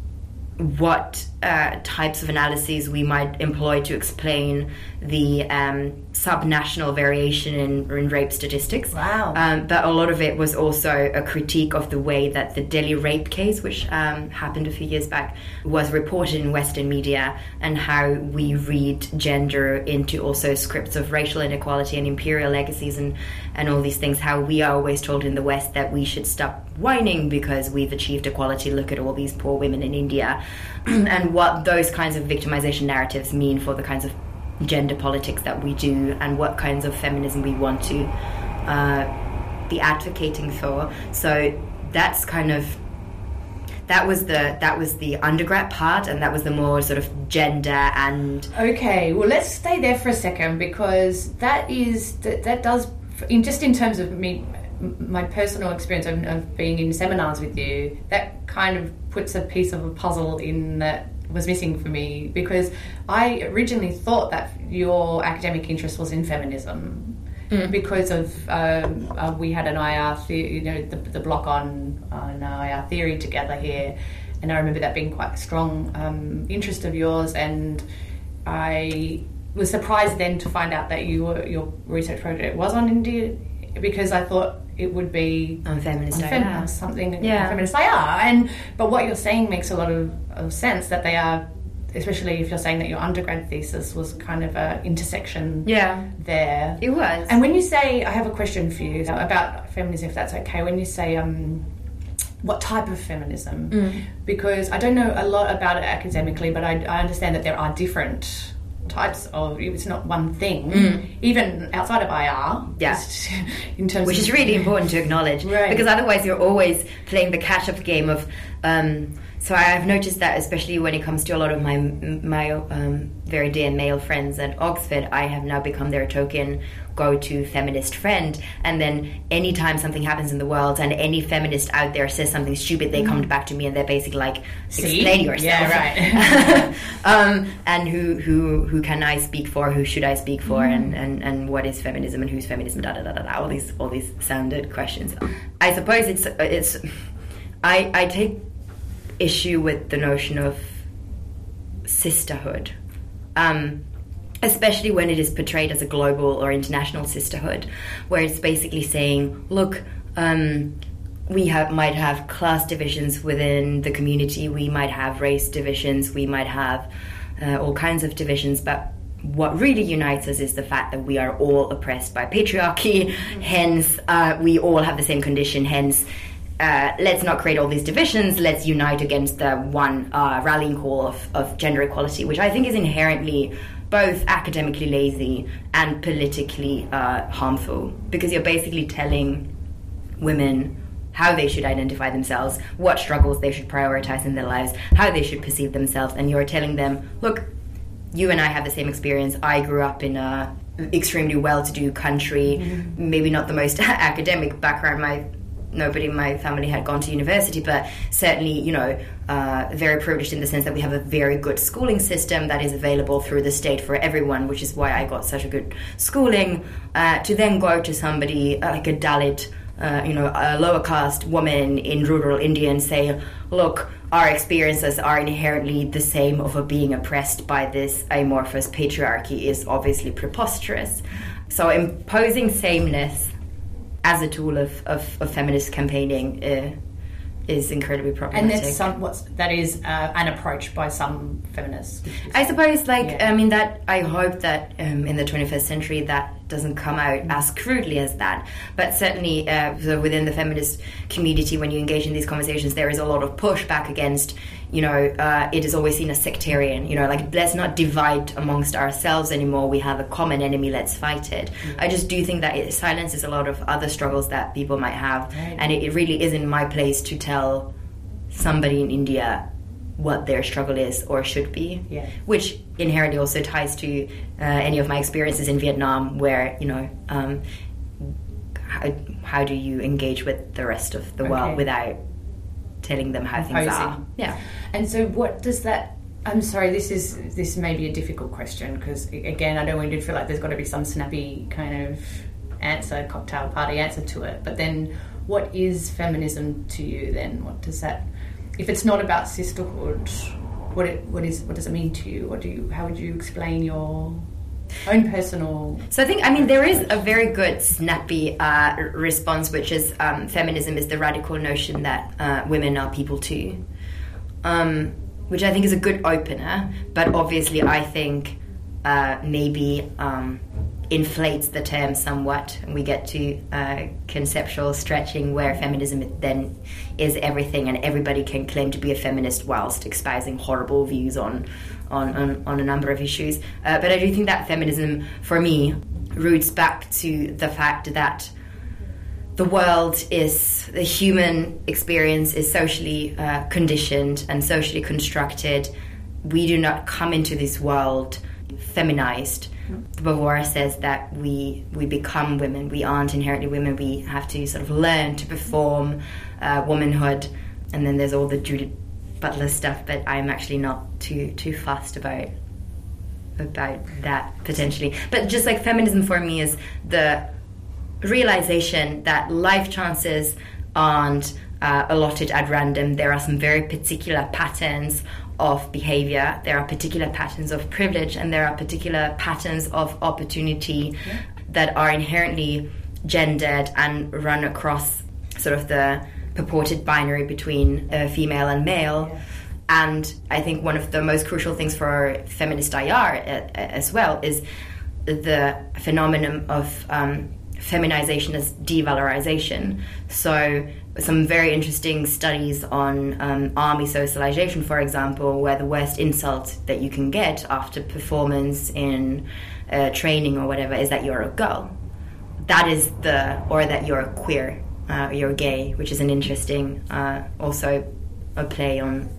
what uh, types of analyses we might employ to explain the um, subnational variation in, in rape statistics. Wow. Um, but a lot of it was also a critique of the way that the Delhi rape case, which um, happened a few years back, was reported in Western media, and how we read gender into also scripts of racial inequality and imperial legacies and, and all these things, how we are always told in the West that we should stop whining because we've achieved equality, look at all these poor women in India, and what those kinds of victimization narratives mean for the kinds of gender politics that we do, and what kinds of feminism we want to uh, be advocating for. So that's kind of that was the that was the undergrad part, and that was the more sort of gender and. Okay, well, let's stay there for a second, because that is that, that does in just in terms of me. My personal experience of, of being in seminars with you, that kind of puts a piece of a puzzle in that was missing for me, because I originally thought that your academic interest was in feminism mm. because of um, uh, we had an I R, the, you know, the, the block on, on I R theory together here, and I remember that being quite a strong um, interest of yours, and I was surprised then to find out that you were, your research project was on India, because I thought it would be on feminist, on feminist something yeah. feminist I R, and but what you're saying makes a lot of, of sense, that they are, especially if you're saying that your undergrad thesis was kind of a intersection yeah there. It was. And when you say, I have a question for you about feminism, if that's okay, when you say um what type of feminism, mm. because I don't know a lot about it academically, but I, I understand that there are different types of, it's not one thing, mm. even outside of I R, yeah, in terms which of, is really important to acknowledge, right. because otherwise you're always playing the catch-up game of um, so I've noticed that, especially when it comes to a lot of my my um, very dear male friends at Oxford, I have now become their token go-to feminist friend, and then anytime something happens in the world and any feminist out there says something stupid, they mm. come back to me and they're basically like, explain See? yourself. Yeah, right. um, and who who who can I speak for, who should I speak for, mm. and, and, and what is feminism and who's feminism, da da da da da, all these all these sounded questions. I suppose it's it's I I take issue with the notion of sisterhood. Um especially when it is portrayed as a global or international sisterhood, where it's basically saying, look, um, we have, might have class divisions within the community, we might have race divisions, we might have uh, all kinds of divisions, but what really unites us is the fact that we are all oppressed by patriarchy, mm-hmm. hence uh, we all have the same condition, hence Uh, let's not create all these divisions, let's unite against the one uh, rallying call of, of gender equality, which I think is inherently both academically lazy and politically uh, harmful, because you're basically telling women how they should identify themselves, what struggles they should prioritize in their lives, how they should perceive themselves, and you're telling them, look, you and I have the same experience. I grew up in a extremely well-to-do country, mm-hmm. maybe not the most academic background. My Nobody in my family had gone to university, but certainly, you know, uh, very privileged in the sense that we have a very good schooling system that is available through the state for everyone, which is why I got such a good schooling. Uh, to then go to somebody uh, like a Dalit, uh, you know, a lower caste woman in rural India and say, look, our experiences are inherently the same of a being oppressed by this amorphous patriarchy is obviously preposterous. So imposing sameness as a tool of, of, of feminist campaigning uh, is incredibly problematic. And that's some, what's, that is uh, an approach by some feminists. I suppose, like, yeah. I mean, that I hope that um, in the twenty-first century that doesn't come out as crudely as that. But certainly uh, so within the feminist community, when you engage in these conversations, there is a lot of pushback against, you know, uh, it is always seen as sectarian, you know, like, let's not divide amongst ourselves anymore. We have a common enemy, let's fight it. Mm-hmm. I just do think that it silences a lot of other struggles that people might have. Right. And it, it really isn't my place to tell somebody in India what their struggle is or should be, yeah. which inherently also ties to uh, any of my experiences in Vietnam, where, you know, um, how, how do you engage with the rest of the okay. world without telling them how Imposing. things are? Yeah. And so what does that, I'm sorry, this is this may be a difficult question, because again, I don't want you to feel like there's got to be some snappy kind of answer, cocktail party answer to it, but then what is feminism to you then? What does that, if it's not about sisterhood, what it, what is what does it mean to you? What do you, how would you explain your own personal? So I think, I mean, there is a very good snappy uh, response, which is um, feminism is the radical notion that uh, women are people too, um, which I think is a good opener, but obviously I think uh, maybe um, inflates the term somewhat, and we get to uh, conceptual stretching where feminism then is everything and everybody can claim to be a feminist whilst espousing horrible views on on, on, on a number of issues. Uh, but I do think that feminism, for me, roots back to the fact that the world is, the human experience is socially uh, conditioned and socially constructed. We do not come into this world feminized. Beauvoir says that we we become women. We aren't inherently women. We have to sort of learn to perform uh, womanhood. And then there's all the Judith Butler stuff, but I'm actually not too too fussed about about that potentially. But just like feminism for me is the realization that life chances aren't uh, allotted at random. There are some very particular patterns of behavior, there are particular patterns of privilege, and there are particular patterns of opportunity yeah. that are inherently gendered and run across sort of the purported binary between uh, female and male. Yeah. And I think one of the most crucial things for feminist I R uh, as well is the phenomenon of um, feminization as devalorization. So some very interesting studies on um, army socialization, for example, where the worst insult that you can get after performance in uh, training or whatever is that you're a girl. That is the, or that you're a queer, uh, you're gay, which is an interesting, uh, also a play on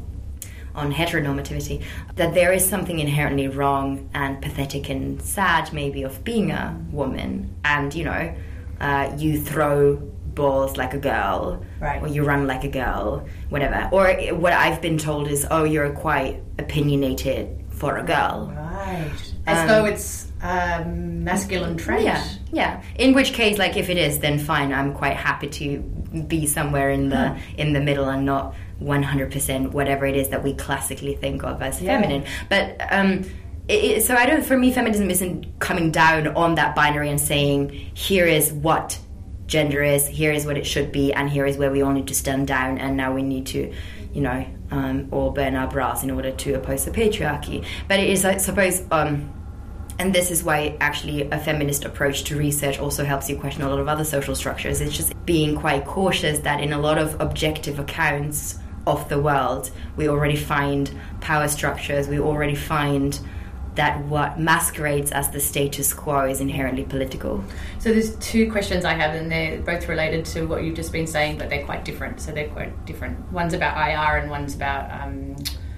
on heteronormativity, that there is something inherently wrong and pathetic and sad maybe of being a woman, and you know uh, you throw balls like a girl, right. or you run like a girl, whatever. Or what I've been told is, oh, you're quite opinionated for a girl, right, as um, though it's um, masculine trait. Yeah, yeah. In which case, like if it is, then fine, I'm quite happy to be somewhere in the huh. in the middle and not one hundred percent whatever it is that we classically think of as yeah. feminine. But um, it, it, so I don't. For me, feminism isn't coming down on that binary and saying here is what gender is, here is what it should be, and here is where we all need to stand down, and now we need to, you know, um, all burn our bras in order to oppose the patriarchy. But it is, I suppose, um, and this is why actually a feminist approach to research also helps you question a lot of other social structures. It's just being quite cautious that in a lot of objective accounts of the world, we already find power structures, we already find that what masquerades as the status quo is inherently political. So there's two questions I have, and they're both related to what you've just been saying, but they're quite different. So they're quite different. One's about I R and one's about um,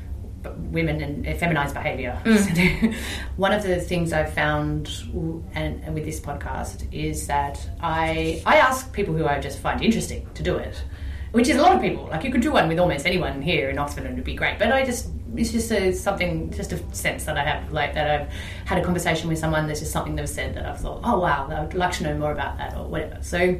women and feminized behaviour. Mm. So one of the things I've found and, and with this podcast is that I I ask people who I just find interesting to do it, which is a lot of people. Like you could do one with almost anyone here in Oxford and it'd be great. But I just, it's just a, something, just a sense that I have, like that I've had a conversation with someone, there's just something they've said that I've thought, oh wow, I'd like to know more about that or whatever. So,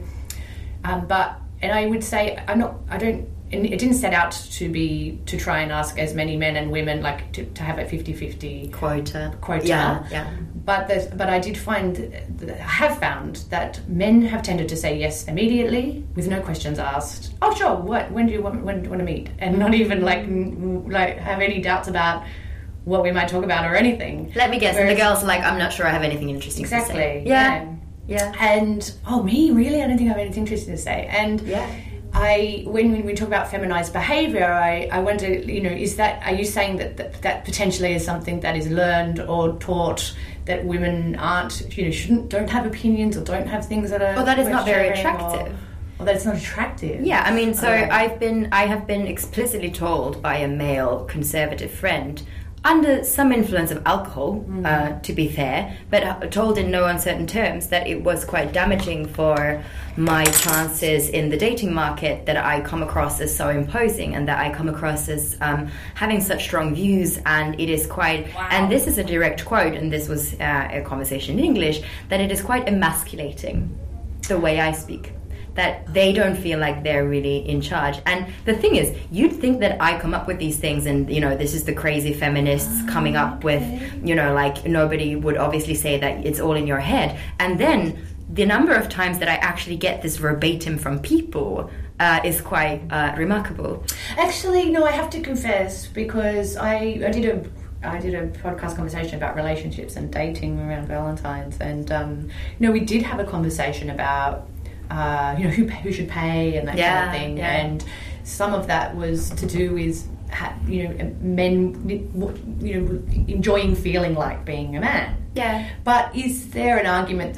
um, but, and I would say, I'm not, I don't, it didn't set out to be, to try and ask as many men and women, like to, to have a fifty-fifty quota. Quota. Yeah, yeah. But there's, but I did find, have found that men have tended to say yes immediately with no questions asked. Oh sure, what? When do you want? When do you want to meet? And not even like like have any doubts about what we might talk about or anything. Let me guess. Whereas, and the girls are like, I'm not sure I have anything interesting exactly, to say. Exactly. Yeah. yeah. Yeah. And oh me, really? I don't think I have anything interesting to say. And yeah. I, when, when we talk about feminized behaviour, I, I wonder, you know, is that, are you saying that, that that potentially is something that is learned or taught, that women aren't, you know, shouldn't, don't have opinions or don't have things that are... Well, that is not very attractive. Or, or that it's not attractive. Yeah, I mean, so okay. I've been, I have been explicitly told by a male conservative friend, under some influence of alcohol, mm. uh, to be fair, but told in no uncertain terms that it was quite damaging for my chances in the dating market that I come across as so imposing and that I come across as um, having such strong views, and it is quite, wow. and this is a direct quote, and this was uh, a conversation in English, that it is quite emasculating the way I speak. That they don't feel like they're really in charge. And the thing is, you'd think that I come up with these things and, you know, this is the crazy feminists coming up with, you know, like nobody would obviously say that it's all in your head. And then the number of times that I actually get this verbatim from people uh, is quite uh, remarkable. Actually, no, I have to confess, because I, I did a I did a podcast conversation about relationships and dating around Valentine's, and um, you know, we did have a conversation about Uh, you know, who who should pay and that yeah, kind of thing, yeah. and some of that was to do with, you know, men, you know, enjoying feeling like being a man. Yeah. But is there an argument that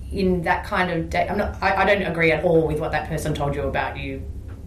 in that kind of day, I'm not. I, I don't agree at all with what that person told you about you.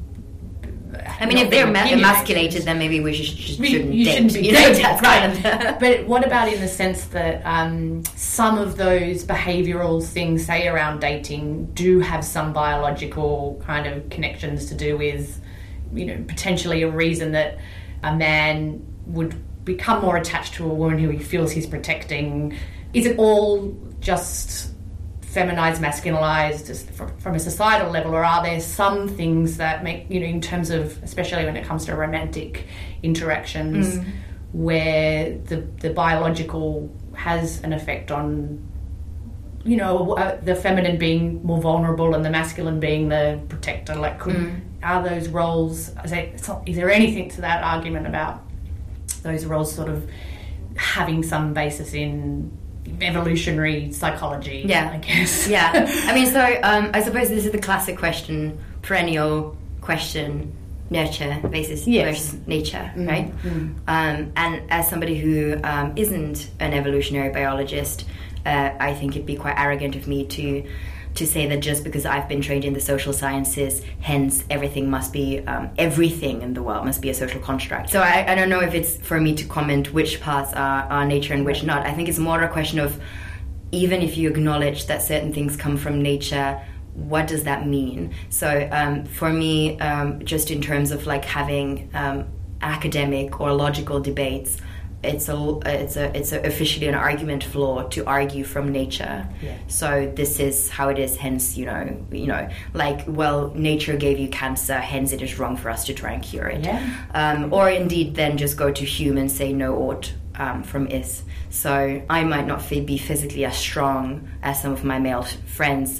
I mean, if they're ma- emasculated, then maybe we should, just shouldn't you date. Shouldn't be you know, dating, that's right? kind of But what about in the sense that um, some of those behavioural things, say around dating, do have some biological kind of connections to do with, you know, potentially a reason that a man would become more attached to a woman who he feels he's protecting? Is it all just feminized, masculinized just from, from a societal level, or are there some things that make, you know, in terms of, especially when it comes to romantic interactions, mm. where the the biological has an effect on, you know, uh, the feminine being more vulnerable and the masculine being the protector? Like, could, mm. are those roles, is there, is there anything to that argument about those roles sort of having some basis in evolutionary psychology? Yeah, I guess. Yeah, I mean, so um, I suppose this is the classic question, perennial question: nurture versus, yes. versus nature, mm, right? Mm. Um, and as somebody who um, isn't an evolutionary biologist, uh, I think it'd be quite arrogant of me to to say that just because I've been trained in the social sciences, hence everything must be, um, everything in the world must be a social construct. So I, I don't know if it's for me to comment which parts are, are nature and which not. I think it's more a question of, even if you acknowledge that certain things come from nature, what does that mean? So um, for me, um, just in terms of like having um, academic or logical debates, it's a it's a it's a officially an argument flaw to argue from nature. Yeah. So this is how it is. Hence, you know, you know, like, well, nature gave you cancer. Hence, it is wrong for us to try and cure it. Yeah. Um, or indeed, then just go to hume and say no ought um, from is. So I might not be physically as strong as some of my male friends.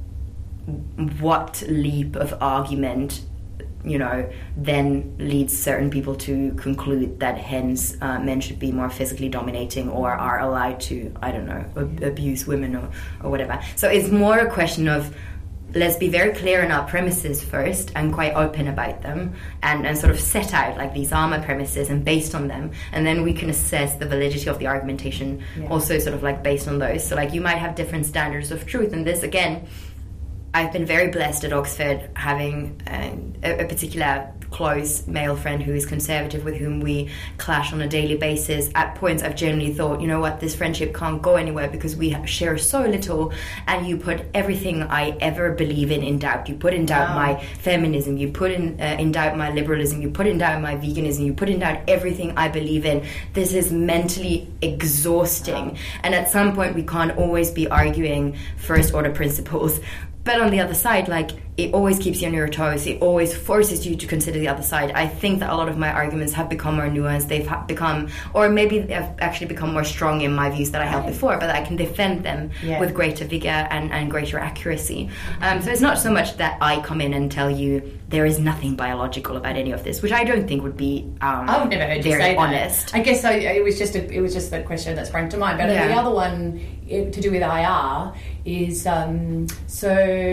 What leap of argument, you know, then leads certain people to conclude that hence uh, men should be more physically dominating or are allowed to, I don't know, ab- abuse women or, or whatever. So it's more a question of, let's be very clear in our premises first and quite open about them, and, and sort of set out like these are my premises and based on them, and then we can assess the validity of the argumentation yeah. also sort of like based on those. So like you might have different standards of truth, and this again, I've been very blessed at Oxford having um, a, a particular close male friend who is conservative, with whom we clash on a daily basis. At points I've generally thought, you know what, this friendship can't go anywhere because we share so little, and you put everything I ever believe in in doubt. You put in doubt wow. my feminism, you put in, uh, in doubt my liberalism, you put in doubt my veganism, you put in doubt everything I believe in. This is mentally exhausting. Wow. And at some point we can't always be arguing first order principles. But on the other side, like, it always keeps you on your toes. It always forces you to consider the other side. I think that a lot of my arguments have become more nuanced. They've become, or maybe they've actually become more strong in my views that I held before, but I can defend them yeah. with greater vigor and, and greater accuracy. Um, so it's not so much that I come in and tell you there is nothing biological about any of this, which I don't think would be um, I've never heard you very say honest. That. I guess I, it was just a, it was just that question that sprang to mind. But yeah. the other one it, to do with I R is um, so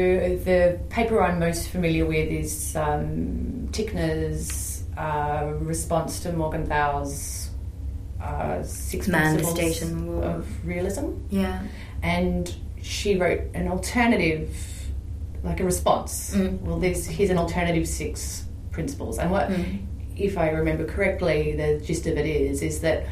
the paper I'm most familiar with is um, Tickner's uh, response to Morgenthau's uh, six principles of realism. Yeah, and she wrote an alternative, like a response. Mm. Well, there's here's an alternative six principles, and what, mm. if I remember correctly, the gist of it is is that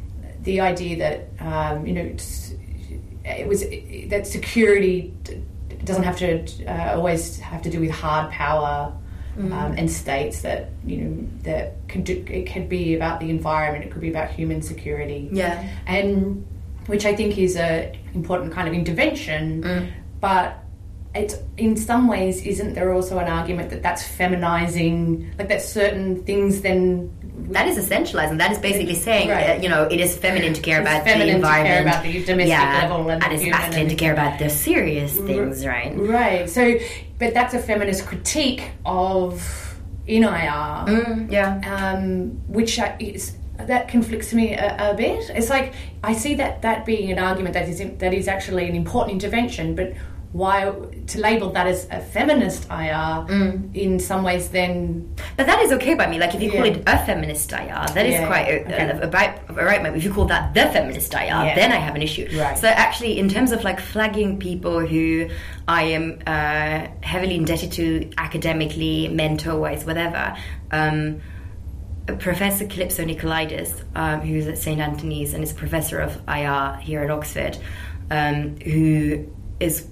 the idea that um, you know it's, it was it, that security doesn't have to uh, always have to do with hard power, mm. um, and states that you know that can do, it could be about the environment, it could be about human security, yeah, and which I think is a important kind of intervention, mm. but it's in some ways isn't there also an argument that that's feminizing, like that certain things then. That is essentializing. That is basically saying, right. uh, you know, it is feminine to care it's about feminine the environment. To care about the domestic yeah, level, and, and it's masculine to care about the serious things, right? Right. So, but that's a feminist critique of in I R, mm, yeah, um, which is that conflicts me a, a bit. It's like I see that that being an argument that is that is actually an important intervention, but why to label that as a feminist I R mm. in some ways then... But that is okay by me. Like, if you yeah. call it a feminist I R, that yeah. is quite a, okay. a, about a right. If you call that the feminist I R, yeah. then I have an issue. Right. So actually, in terms of like flagging people who I am uh, heavily indebted to academically, mentor-wise, whatever... Um, Professor Calypso Nicolaides, um, who's at Saint Anthony's and is a professor of I R here at Oxford, um, who is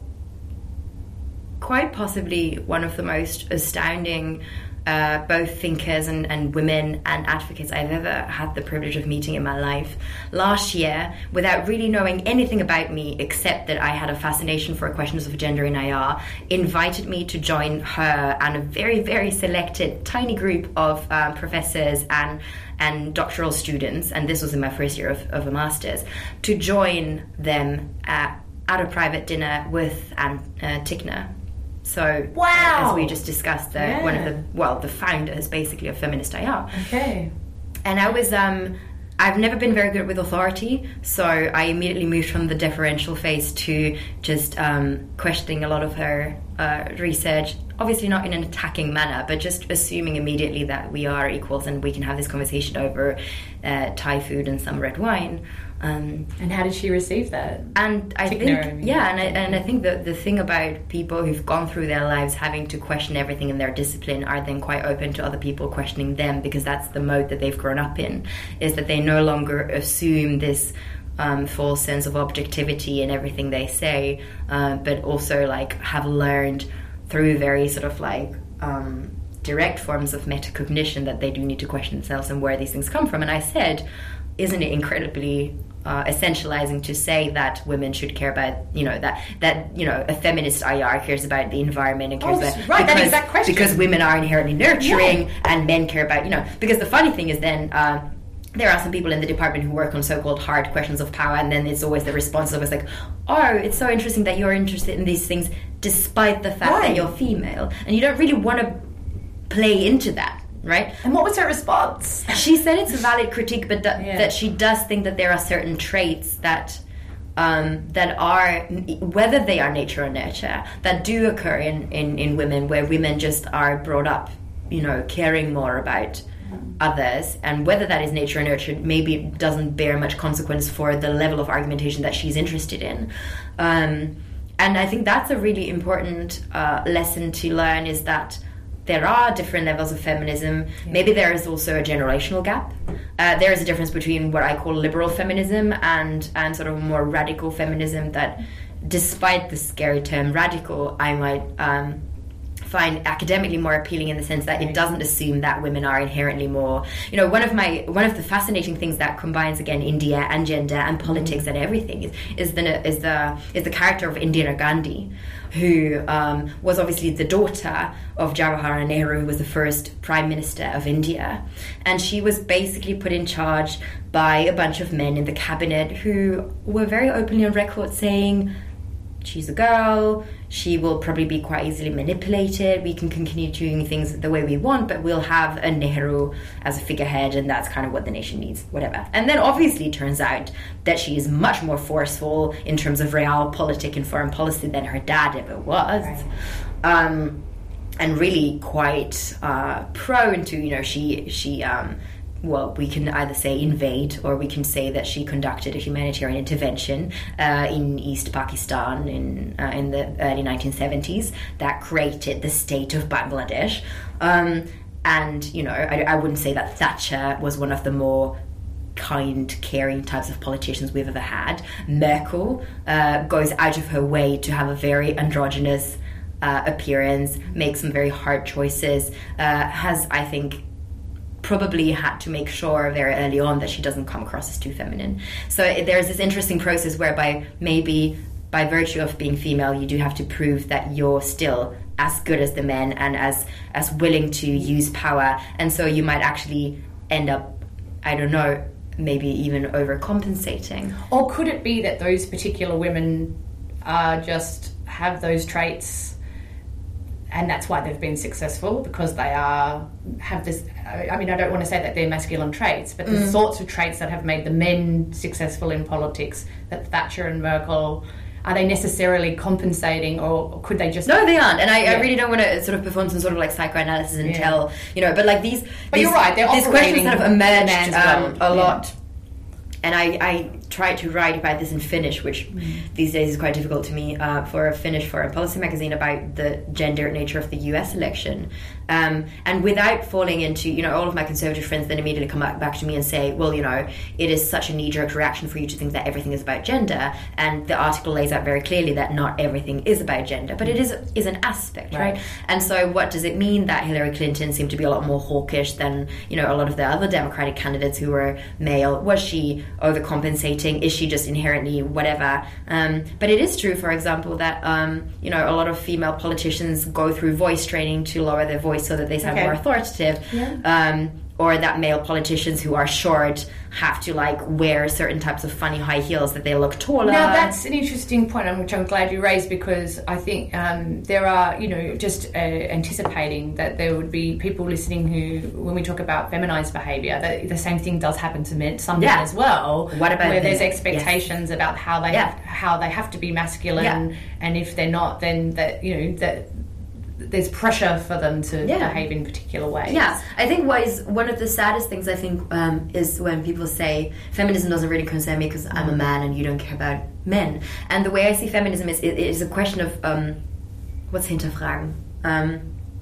quite possibly one of the most astounding uh, both thinkers and, and women and advocates I've ever had the privilege of meeting in my life. Last year, without really knowing anything about me except that I had a fascination for questions of gender in I R, invited me to join her and a very, very selected tiny group of um, professors and and doctoral students, and this was in my first year of, of a master's, to join them at, at a private dinner with um, uh, Tikna. So, wow. as we just discussed, the, yeah. one of the, well, the founders, basically, of Feminist I R. Okay. And I was, um, I've never been very good with authority, so I immediately moved from the deferential phase to just um, questioning a lot of her uh, research. Obviously not in an attacking manner, but just assuming immediately that we are equals and we can have this conversation over uh, Thai food and some red wine. Um, and how did she receive that? And I Tikna, think, I mean. yeah, and I, and I think the the thing about people who've gone through their lives having to question everything in their discipline are then quite open to other people questioning them, because that's the mode that they've grown up in, is that they no longer assume this um, false sense of objectivity in everything they say, uh, but also like have learned through very sort of like um, direct forms of metacognition that they do need to question themselves and where these things come from. And I said, isn't it incredibly uh, essentializing to say that women should care about, you know, that, that you know, a feminist I R cares about the environment and cares oh, about... Right, because, that exact question. Because women are inherently nurturing yeah. and men care about, you know... Because the funny thing is then... Uh, there are some people in the department who work on so-called hard questions of power, and then it's always the response of it's like, oh, it's so interesting that you're interested in these things despite the fact right. that you're female. And you don't really want to play into that, right? And what was her response? She said it's a valid critique, but that, yeah. that she does think that there are certain traits that um, that are, whether they are nature or nurture, that do occur in, in, in women, where women just are brought up, you know, caring more about others, and whether that is nature or nurture maybe doesn't bear much consequence for the level of argumentation that she's interested in. Um, and I think that's a really important uh, lesson to learn, is that there are different levels of feminism. Yeah. Maybe there is also a generational gap. Uh, there is a difference between what I call liberal feminism and, and sort of more radical feminism that, despite the scary term radical, I might... Um, find academically more appealing, in the sense that it doesn't assume that women are inherently more, you know, one of my one of the fascinating things that combines again India and gender and politics mm. and everything is is the is the is the character of Indira Gandhi, who um, was obviously the daughter of Jawaharlal Nehru, who was the first Prime Minister of India, and she was basically put in charge by a bunch of men in the cabinet who were very openly on record saying, she's a girl, she will probably be quite easily manipulated, we can continue doing things the way we want, but we'll have a Nehru as a figurehead, and that's kind of what the nation needs, whatever. And then obviously it turns out that she is much more forceful in terms of realpolitik and foreign policy than her dad ever was. Right. Um, and really quite uh, prone to, you know, she... she um, well, we can either say invade, or we can say that she conducted a humanitarian intervention uh, in East Pakistan in uh, in the early nineteen seventies that created the state of Bangladesh. Um, and, you know, I, I wouldn't say that Thatcher was one of the more kind, caring types of politicians we've ever had. Merkel uh, goes out of her way to have a very androgynous uh, appearance, makes some very hard choices, uh, has, I think, probably had to make sure very early on that she doesn't come across as too feminine. So there's this interesting process whereby maybe by virtue of being female, you do have to prove that you're still as good as the men and as as willing to use power. And so you might actually end up, I don't know, maybe even overcompensating. Or could it be that those particular women are just have those traits, and that's why they've been successful, because they are have this, I mean, I don't want to say that they're masculine traits, but the mm. sorts of traits that have made the men successful in politics that Thatcher and Merkel are they necessarily compensating, or could they just... No, they aren't. And I, Yeah. I really don't want to sort of perform some sort of like psychoanalysis and Yeah. tell, you know, but like these... But these, you're right, they're these questions operating that have in emerged man's um, world. a Yeah. lot. And I, I tried to write about this in Finnish, which mm. these days is quite difficult to me, uh, for a Finnish foreign policy magazine about the gender nature of the U S election. Um, and without falling into, you know, all of my conservative friends then immediately come back, back to me and say, well, you know, it is such a knee-jerk reaction for you to think that everything is about gender. And the article lays out very clearly that not everything is about gender, but it is is an aspect, right? right? And so what does it mean that Hillary Clinton seemed to be a lot more hawkish than, you know, a lot of the other Democratic candidates who were male? Was she overcompensating? Is she just inherently whatever? Um, but it is true, for example, that, um, you know, a lot of female politicians go through voice training to lower their voice so that they sound Okay. more authoritative. Yeah. Um, or that male politicians who are short have to like wear certain types of funny high heels that they look taller. Now that's an interesting point, which I'm glad you raised, because I think um, there are, you know, just uh, anticipating that there would be people listening who, when we talk about feminized behaviour, that the same thing does happen to men, some Yeah. men as well. What about where the- there's expectations yes. about how they Yeah. have, how they have to be masculine, Yeah. and if they're not, then that, you know, that there's pressure for them to Yeah. behave in particular ways. Yeah, I think what is one of the saddest things I think um, is when people say feminism doesn't really concern me because I'm a man and you don't care about men. And the way I see feminism is it, it is a question of um, what's hinterfragen, um,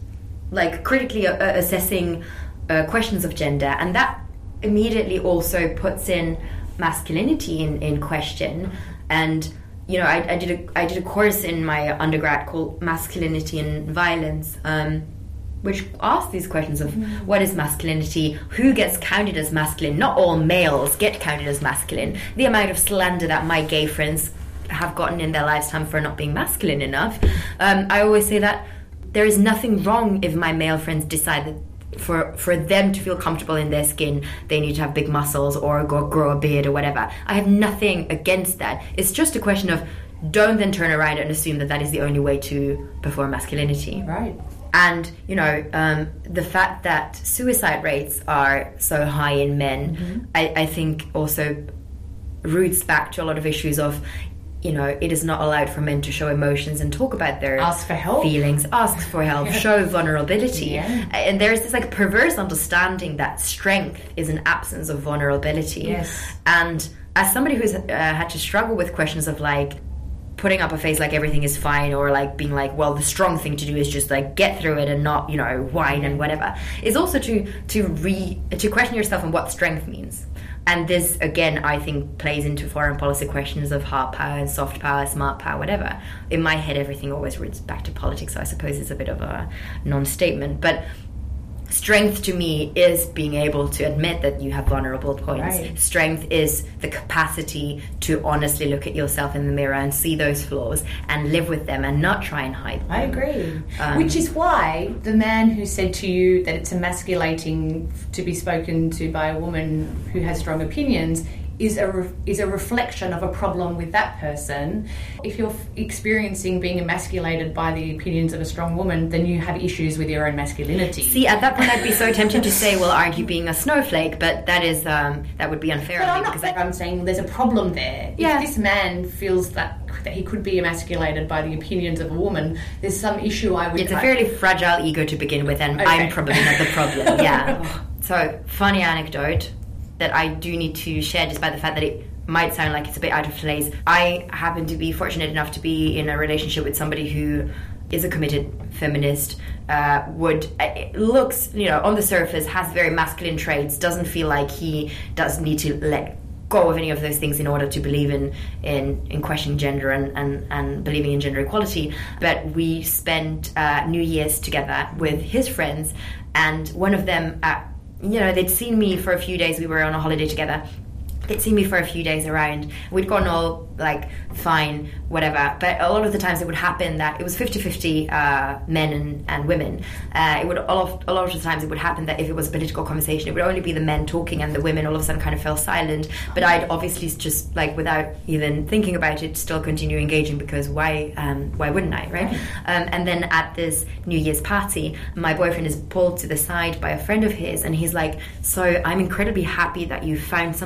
like critically uh, assessing uh, questions of gender, and that immediately also puts in masculinity in, in question. And you know, I, I did a I did a course in my undergrad called Masculinity and Violence, um, which asked these questions of mm. what is masculinity, who gets counted as masculine. Not all males get counted as masculine. The amount of slander that my gay friends have gotten in their lifetime for not being masculine enough. Um, I always say that there is nothing wrong if my male friends decide that for for them to feel comfortable in their skin, they need to have big muscles or go grow a beard or whatever. I have nothing against that. It's just a question of don't then turn around and assume that that is the only way to perform masculinity. Right. And, you know, um, the fact that suicide rates are so high in men, mm-hmm. I, I think also roots back to a lot of issues of, you know, it is not allowed for men to show emotions and talk about their ask for help. feelings, ask for help, show vulnerability. Yeah. And there's this like perverse understanding that strength is an absence of vulnerability. Yes. And as somebody who's uh, had to struggle with questions of like putting up a face like everything is fine, or like being like, well, the strong thing to do is just like get through it and not, you know, whine and whatever, is also to to re to question yourself on what strength means. And this, again, I think plays into foreign policy questions of hard power and soft power, smart power, whatever. In my head, everything always roots back to politics, so I suppose it's a bit of a non-statement. But strength to me is being able to admit that you have vulnerable points. Right. Strength is the capacity to honestly look at yourself in the mirror and see those flaws and live with them and not try and hide them. I agree. Um, Which is why the man who said to you that it's emasculating to be spoken to by a woman who has strong opinions is a re- is a reflection of a problem with that person. If you're f- experiencing being emasculated by the opinions of a strong woman, then you have issues with your own masculinity. See, at that point, I'd be so tempted to say, "Well, aren't you being a snowflake?" But that is um, that would be unfair. But I I'm think, not. because I, I'm saying there's a problem there. Yeah. If this man feels that that he could be emasculated by the opinions of a woman, there's some issue. I would. it's a like, fairly fragile ego to begin with, and Okay. I'm probably not the problem. Yeah. So, funny anecdote that I do need to share, despite the fact that it might sound like it's a bit out of place. I happen to be fortunate enough to be in a relationship with somebody who is a committed feminist, uh, would it looks, you know, on the surface, has very masculine traits, doesn't feel like he does need to let go of any of those things in order to believe in in, in questioning gender and, and, and believing in gender equality. But we spent uh, New Year's together with his friends, and one of them, uh, you know, they'd seen me for a few days. We were on a holiday together. They'd seen me for a few days around. We'd gone all, like, fine, whatever. But a lot of the times it would happen that it was fifty-fifty uh, men and, and women. Uh, it would a lot, of, a lot of the times it would happen that if it was a political conversation, it would only be the men talking and the women all of a sudden kind of fell silent. But I'd obviously just, like, without even thinking about it, still continue engaging, because why um, why wouldn't I, right? Um, and then at this New Year's party, my boyfriend is pulled to the side by a friend of his, and he's like, so I'm incredibly happy that you found somebody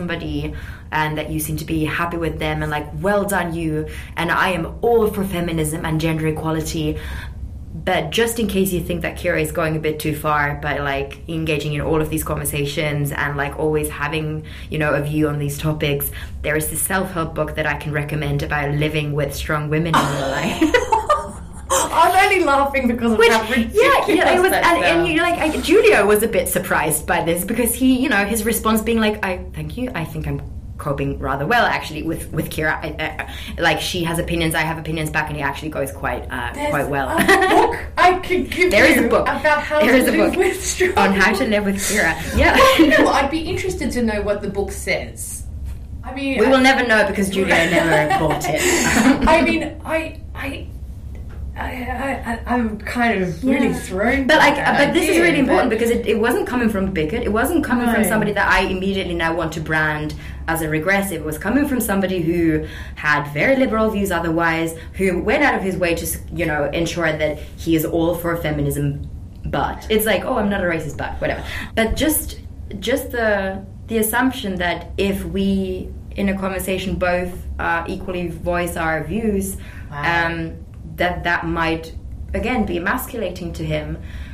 me, and that you seem to be happy with them, and like, well done you, and I am all for feminism and gender equality. But just in case you think that Kira is going a bit too far by like engaging in all of these conversations and like always having, you know, a view on these topics, there is this self-help book that I can recommend about living with strong women in your life. I'm only laughing because of Which, how ridiculous yeah, yeah, it was, that and, and sounds. you know, like I, Julio was a bit surprised by this because he, you know, his response being like, "I thank you, I think I'm coping rather well actually with with Kira. I, I, like she has opinions, I have opinions back, and he actually goes quite uh, There's quite well." a book I could give There is you a book. about how There to is a live book with strong on how to live with Kira. Yeah, Well, you know what? I'd be interested to know what the book says. I mean, we I, will never know because Julio never bought it. I mean, I, I, I, I, I'm kind of really Yeah. thrown. But by like, that but this is idea, really important but- because it, it wasn't coming from bigot. It wasn't coming from No. somebody that I immediately now want to brand as a regressive. It was coming from somebody who had very liberal views otherwise, who went out of his way to, you know, ensure that he is all for feminism. But it's like, oh, I'm not a racist, but whatever. But just, just the the assumption that if we in a conversation both uh, equally voice our views. Wow. Um, that that might again be emasculating to him.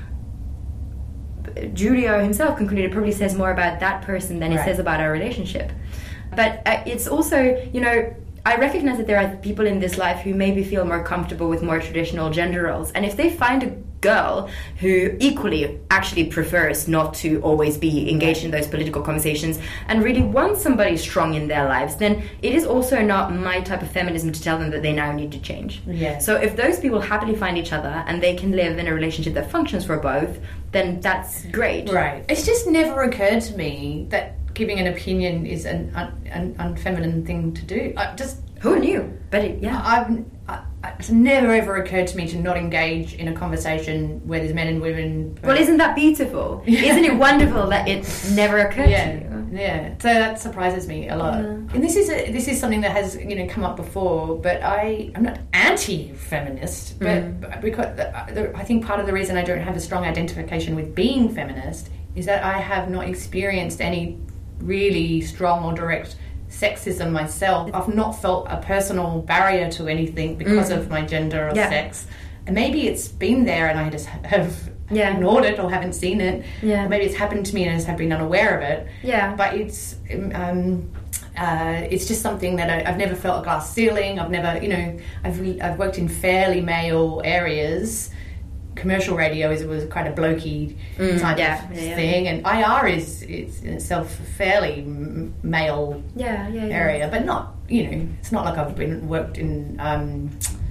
Julio himself concluded it probably says more about that person than it Right. says about our relationship. But uh, it's also, you know, I recognize that there are people in this life who maybe feel more comfortable with more traditional gender roles, and if they find a girl who equally actually prefers not to always be engaged in those political conversations and really wants somebody strong in their lives, then it is also not my type of feminism to tell them that they now need to change. Yeah. So if those people happily find each other and they can live in a relationship that functions for both, then that's great. Right. It's just never occurred to me that giving an opinion is an, un, an unfeminine thing to do. I just Who knew? But it, yeah. I've, I, it's never ever occurred to me to not engage in a conversation where there's men and women. Well, isn't that beautiful? Isn't it wonderful that it never occurred yeah, to you? yeah. So that surprises me a lot. Yeah. And this is a, this is something that has you know come up before. But I I'm not anti-feminist, but, Mm. but because the, the, I think part of the reason I don't have a strong identification with being feminist is that I have not experienced any really strong or direct sexism myself. I've not felt a personal barrier to anything because Mm. of my gender or Yeah. sex. And maybe it's been there and I just have Yeah. ignored it or haven't seen it. Yeah. Or maybe it's happened to me and I just have been unaware of it. Yeah. But it's um, uh, it's just something that I, I've never felt a glass ceiling. I've never, you know, I've I've worked in fairly male areas. Commercial radio is was quite a blokey Mm, type yeah, of yeah, yeah. thing, and I R is it's in itself a fairly m- male Yeah, yeah, yeah. area, but not you know it's not like I've been worked in. Um,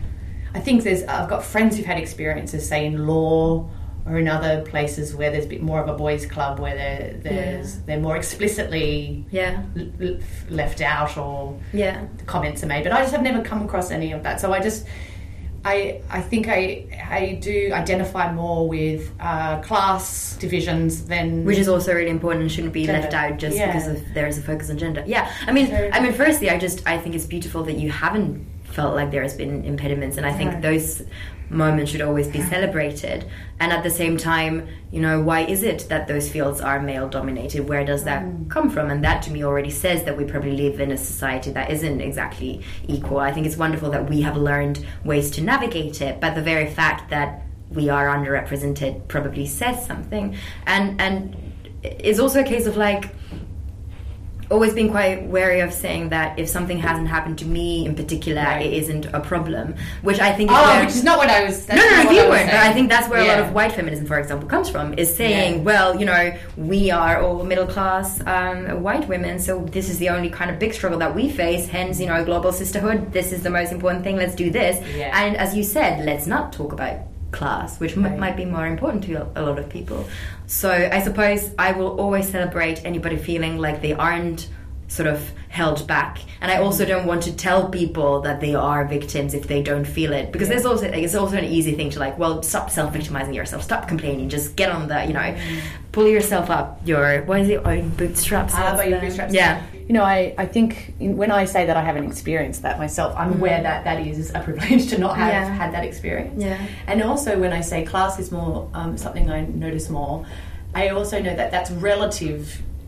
I think there's I've got friends who've had experiences, say in law or in other places where there's a bit more of a boys' club where they're there's Yeah. they're more explicitly Yeah, l- l- left out or yeah. comments are made, but I just have never come across any of that. So I just, I, I think I, I do identify more with uh, class divisions than Which is also really important and shouldn't be Gender. left out just Yeah. because of, there is a focus on gender. Yeah, I mean, So- I mean, firstly, I just I think it's beautiful that you haven't felt like there has been impediments, and I think Right. those moments should always be celebrated. And at the same time, you know, why is it that those fields are male dominated? Where does that Mm. come from? And that to me already says that we probably live in a society that isn't exactly equal. I think it's wonderful that we have learned ways to navigate it, but the very fact that we are underrepresented probably says something. And and it's also a case of like always being quite wary of saying that if something hasn't happened to me in particular, Right. it isn't a problem, which I think is Oh, where, which is not what I was. That's no, no, not no, what you I was weren't. But I saying. think that's where a lot Yeah. of white feminism, for example, comes from, is saying, Yeah. well, you know, we are all middle class um, white women, so this is the only kind of big struggle that we face, hence, you know, global sisterhood, this is the most important thing, let's do this. Yeah. And as you said, let's not talk about class, which m- Right. might be more important to a, a lot of people. So I suppose I will always celebrate anybody feeling like they aren't sort of held back, and I also don't want to tell people that they are victims if they don't feel it, because Yeah. there's also like, it's also an easy thing to like, well, stop self-victimizing yourself, stop complaining, just get on the, you know, pull yourself up your, what is it, own bootstraps. Ah, What's by your the- bootstraps. yeah. You know, I, I think in, when I say that I haven't experienced that myself, I'm aware that that is a privilege to not have Yeah. had that experience. Yeah. And also when I say class is more um, something I notice more, I also know that that's relative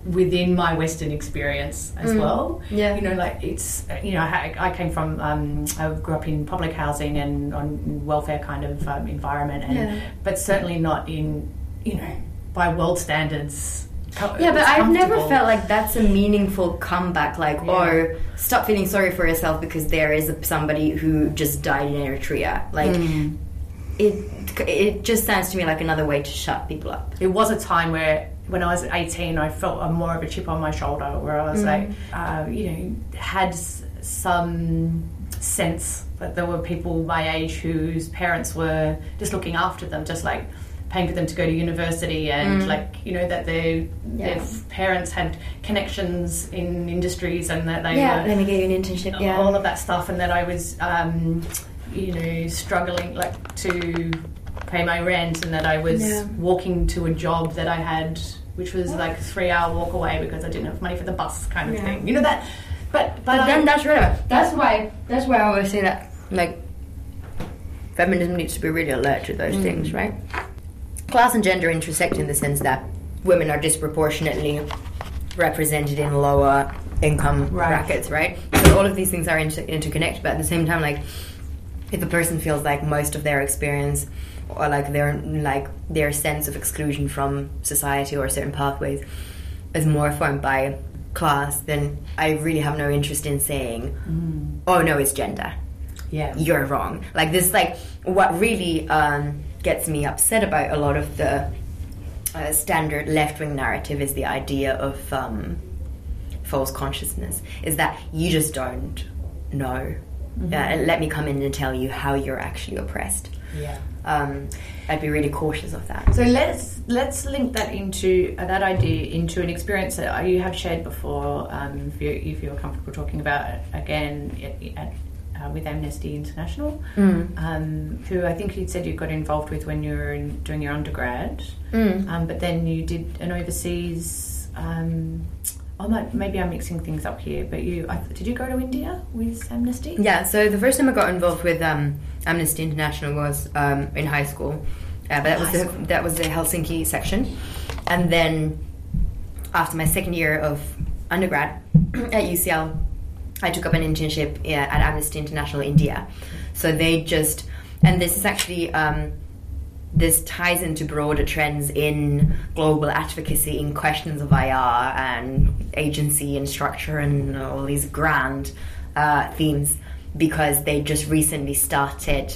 within my Western experience as Mm. well. Yeah. You know, like it's, you know, I, I came from, um, I grew up in public housing and on welfare kind of um, environment, and Yeah. but certainly not in, you know, by world standards. com- Yeah, but it's I've never comfortable. felt like that's a meaningful comeback. Like, Yeah. oh, stop feeling sorry for yourself because there is a, somebody who just died in Eritrea. Like, Mm. it it just sounds to me like another way to shut people up. It was a time where, when I was eighteen, I felt a more of a chip on my shoulder, where I was like, uh, you know, had s- some sense that there were people my age whose parents were just looking after them, just like paying for them to go to university, and Mm. like, you know, that their, their Yeah. parents had connections in industries, and that they Yeah, were let me get you an internship. Yeah, all of that stuff, and that I was, um, you know, struggling like to pay my rent, and that I was Yeah. walking to a job that I had, which was like a three-hour walk away because I didn't have money for the bus, kind of Yeah. thing. You know that, but but, but I, then that's relevant. That's why. That's why I always say that. Like, feminism needs to be really alert to those things, right? Class and gender intersect in the sense that women are disproportionately represented in lower income Right. brackets, right? So all of these things are inter- interconnected, but at the same time, like, if a person feels like most of their experience or like their like their sense of exclusion from society or certain pathways is more formed by class, then I really have no interest in saying, oh no, it's gender. yeah, You're wrong. Like this, like what really um, gets me upset about a lot of the uh, standard left-wing narrative is the idea of um, false consciousness. Is that you just don't know. Uh, and let me come in and tell you how you're actually oppressed. yeah. Um, I'd be really cautious of that. So let's let's link that into uh, that idea into an experience that you have shared before. Um, if, you, if you're comfortable talking about it again at, at, uh, with Amnesty International, Mm. um, who I think you said you got involved with when you were in, doing your undergrad, Mm. um, but then you did an overseas. Um, oh, no, maybe I'm mixing things up here. But you I, did you go to India with Amnesty? Yeah, so the first time I got involved with um, Amnesty International was um, in high school, uh, but that was High the, that was the Helsinki section, and then after my second year of undergrad at U C L, I took up an internship uh, at Amnesty International India. So they just, and this is actually um, this ties into broader trends in global advocacy in questions of I R and agency and structure and all these grand uh, themes, because they just recently started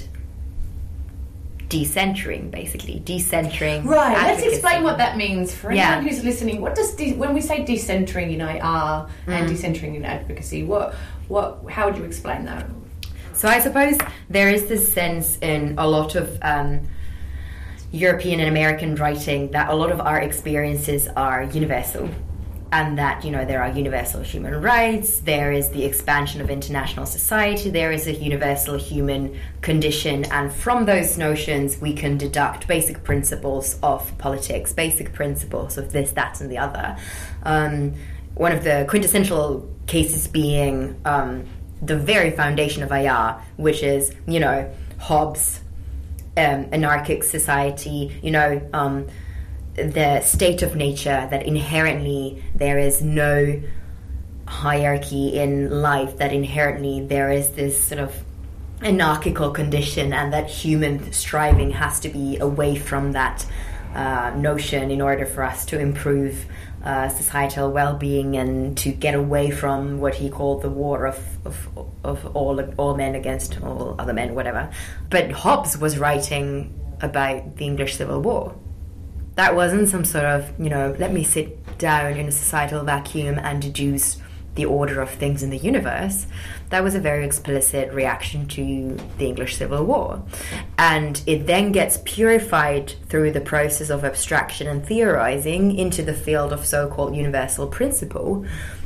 decentering, basically decentering. Right. Let's advocacy. explain what that means for Yeah. anyone who's listening. What does de- when we say decentering in I R and Mm. decentering in advocacy? What what? How would you explain that? So I suppose there is this sense in a lot of um, European and American writing that a lot of our experiences are universal, and that, you know, there are universal human rights, there is the expansion of international society, there is a universal human condition, and from those notions we can deduct basic principles of politics, basic principles of this, that, and the other. Um, one of the quintessential cases being um, the very foundation of I R, which is, you know, Hobbes, um, anarchic society, you know, um, the state of nature, that inherently there is no hierarchy in life, that inherently there is this sort of anarchical condition, and that human striving has to be away from that uh, notion in order for us to improve uh, societal well-being and to get away from what he called the war of, of, of all, all men against all other men, whatever. But Hobbes was writing about the English Civil War. That wasn't some sort of, you know, let me sit down in a societal vacuum and deduce the order of things in the universe. That was a very explicit reaction to the English Civil War. And it then gets purified through the process of abstraction and theorizing into the field of so-called universal principle,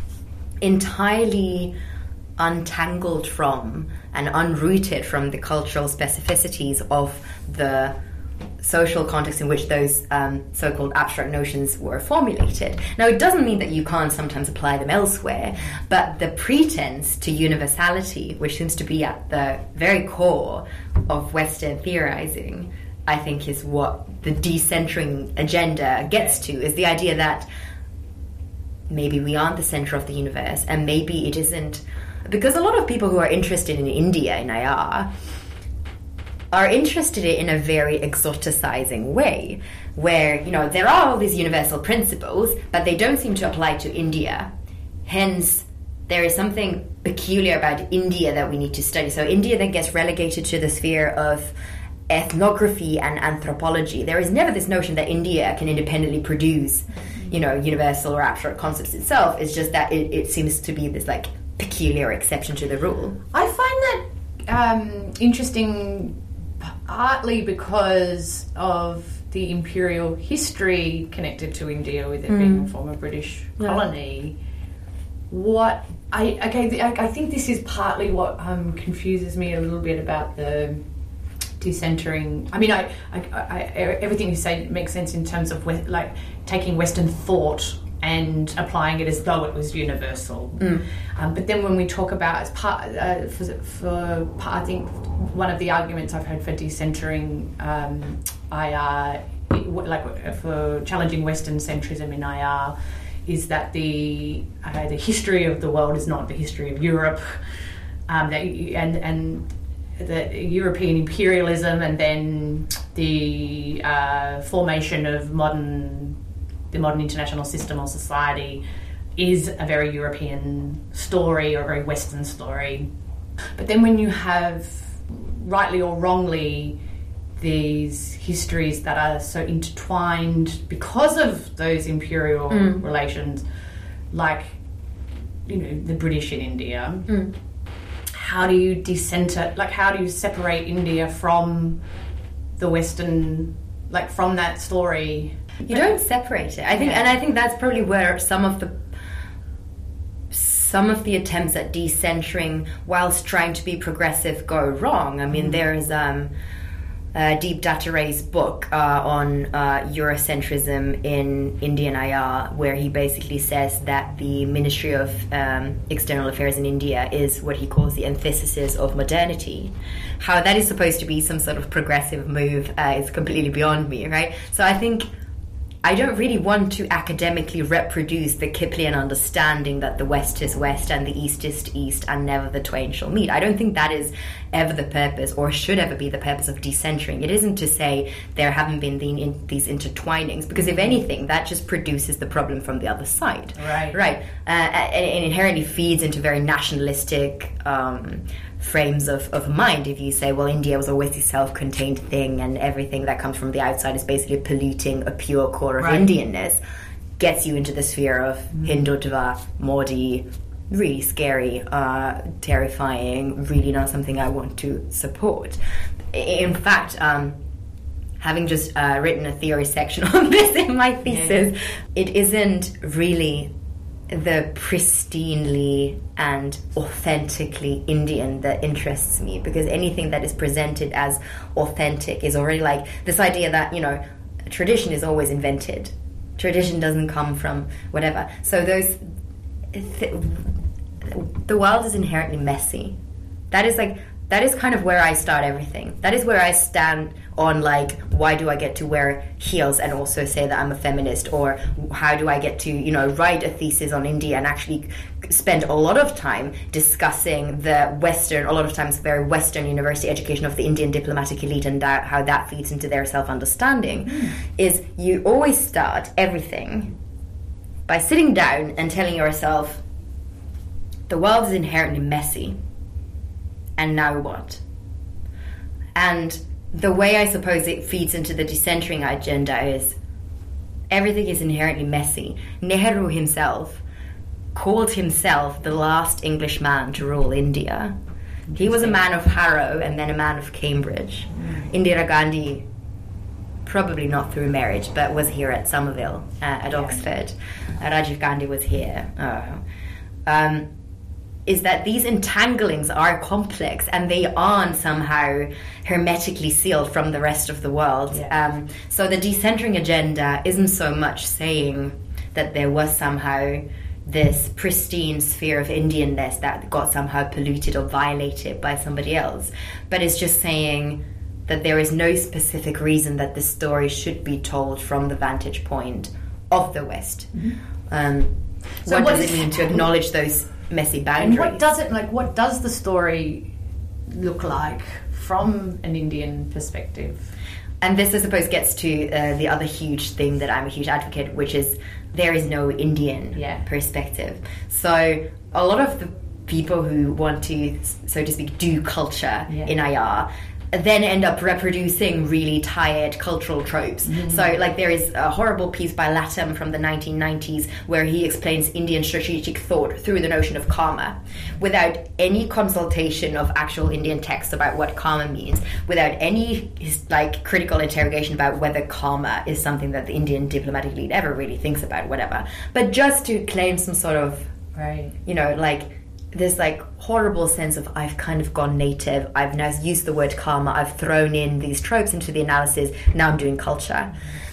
entirely untangled from and unrooted from the cultural specificities of the social context in which those um, so-called abstract notions were formulated. Now, it doesn't mean that you can't sometimes apply them elsewhere, but the pretense to universality, which seems to be at the very core of Western theorizing, I think is what the decentering agenda gets to, is the idea that maybe we aren't the center of the universe, and maybe it isn't, because a lot of people who are interested in India in I R are interested in a very exoticizing way, where, you know, there are all these universal principles, but they don't seem to apply to India. Hence, there is something peculiar about India that we need to study. So India then gets relegated to the sphere of ethnography and anthropology. There is never this notion that India can independently produce, you know, universal or abstract concepts itself. It's just that it, it seems to be this, like, peculiar exception to the rule. I find that um, interesting, partly because of the imperial history connected to India, with it mm. being a former British yeah. colony. What I okay, I, I think this is partly what um, confuses me a little bit about the decentering. I mean, I, I, I, everything you say makes sense in terms of West, like taking Western thought and applying it as though it was universal. Mm. Um, but then when we talk about as part uh, for, for I think one of the arguments I've heard for decentering um, I R, like for challenging Western centrism in I R, is that the uh, the history of the world is not the history of Europe, um, that, and and the European imperialism, and then the uh, formation of modern the modern international system or society is a very European story or a very Western story. But then when you have, rightly or wrongly, these histories that are so intertwined because of those imperial mm. relations, like, you know, the British in India, mm. how do you decenter, like, how do you separate India from the Western, like, from that story? You don't separate it. I think, yeah. and I think that's probably where some of the some of the attempts at decentering, whilst trying to be progressive, go wrong. I mean, mm. there's um, uh, Deep Dattaray's book uh, on uh, Eurocentrism in Indian I R, where he basically says that the Ministry of um, External Affairs in India is what he calls the antithesis of modernity. How that is supposed to be some sort of progressive move uh, is completely beyond me, right? So I think I don't really want to academically reproduce the Kiplian understanding that the West is West and the East is East and never the twain shall meet. I don't think that is ever the purpose, or should ever be the purpose, of decentering. It isn't to say there haven't been the, in, these intertwinings, because if anything, that just produces the problem from the other side. Right. Right. Uh, and it inherently feeds into very nationalistic um, frames of, of mind. If you say, well, India was always a self-contained thing and everything that comes from the outside is basically polluting a pure core of right. Indianness, gets you into the sphere of mm. Hindutva, Modi, really scary, uh, terrifying, really not something I want to support. In fact, um, having just uh, written a theory section on this in my thesis, yeah. it isn't really the pristinely and authentically Indian that interests me, because anything that is presented as authentic is already like this idea that, you know, tradition is always invented. Tradition doesn't come from whatever. So those th- the world is inherently messy. That is like that is kind of where I start everything. That is where I stand on, like, why do I get to wear heels and also say that I'm a feminist, or how do I get to, you know, write a thesis on India and actually spend a lot of time discussing the Western, a lot of times very Western university education of the Indian diplomatic elite and that, how that feeds into their self-understanding, mm. is you always start everything by sitting down and telling yourself, the world is inherently messy. And now what? And the way I suppose it feeds into the decentering agenda is everything is inherently messy. Nehru himself called himself the last Englishman to rule India. He was a man of Harrow and then a man of Cambridge. Mm. Indira Gandhi, probably not through marriage, but was here at Somerville, uh, at yeah. Oxford. Uh, Rajiv Gandhi was here. Oh. Um, is that these entanglings are complex and they aren't somehow hermetically sealed from the rest of the world. Yeah. Um, so the decentering agenda isn't so much saying that there was somehow this pristine sphere of Indianness that got somehow polluted or violated by somebody else, but it's just saying that there is no specific reason that the story should be told from the vantage point of the West. Mm-hmm. Um, So what what does is- it mean to acknowledge those messy And boundaries? what does it like? What does the story look like from an Indian perspective? And this, I suppose, gets to uh, the other huge thing that I'm a huge advocate, which is there is no Indian Yeah. perspective. So a lot of the people who want to, so to speak, do culture Yeah. in I R then end up reproducing really tired cultural tropes. Mm-hmm. So, like, there is a horrible piece by Latham from the nineteen nineties where he explains Indian strategic thought through the notion of karma, without any consultation of actual Indian texts about what karma means, without any like critical interrogation about whether karma is something that the Indian diplomatic elite ever really thinks about, whatever, but just to claim some sort of, Right. you know, like this like horrible sense of I've kind of gone native, I've now used the word karma, I've thrown in these tropes into the analysis, now I'm doing culture.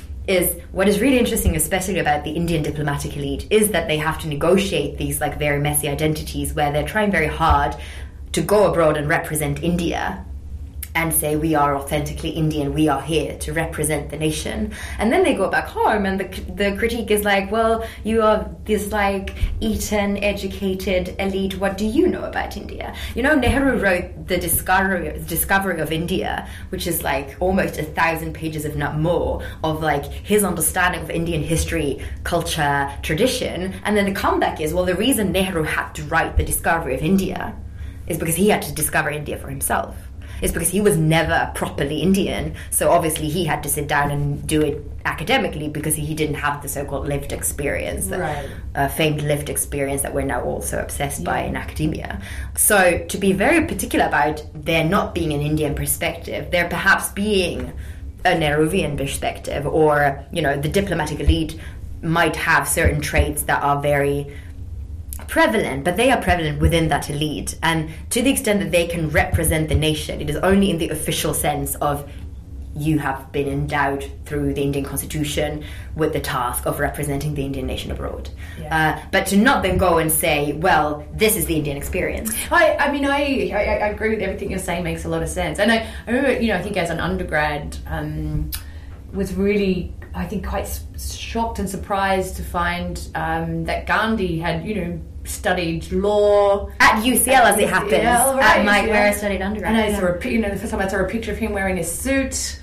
Is what is really interesting, especially about the Indian diplomatic elite, is that they have to negotiate these like very messy identities where they're trying very hard to go abroad and represent India and say we are authentically Indian, we are here to represent the nation. And then they go back home and the, the critique is like, well, you are this like Eton educated elite, what do you know about India? You know, Nehru wrote the discovery, discovery of India, which is like almost a thousand pages, if not more, of like his understanding of Indian history, culture, tradition. And then the comeback is, well, the reason Nehru had to write the discovery of India is because he had to discover India for himself. It's because he was never properly Indian, so obviously he had to sit down and do it academically because he didn't have the so-called lived experience, the Right. uh, famed lived experience that we're now all so obsessed by in academia. So to be very particular about there not being an Indian perspective, there perhaps being a Nehruvian perspective, or, you know, the diplomatic elite might have certain traits that are very prevalent, but they are prevalent within that elite, and to the extent that they can represent the nation, it is only in the official sense of you have been endowed through the Indian constitution with the task of representing the Indian nation abroad. Yeah. Uh, but to not then go and say, well, this is the Indian experience. I, I mean, I, I, I agree with everything you're saying. Makes a lot of sense. And I, I remember, you know, I think as an undergrad, um, was really, I think, quite s- shocked and surprised to find um, that Gandhi had, you know, studied law At U C L, as it happens, Yeah, right, at Mike, yeah. where I studied undergrad. And I saw a, pi- you know, the first time I saw a picture of him wearing a suit,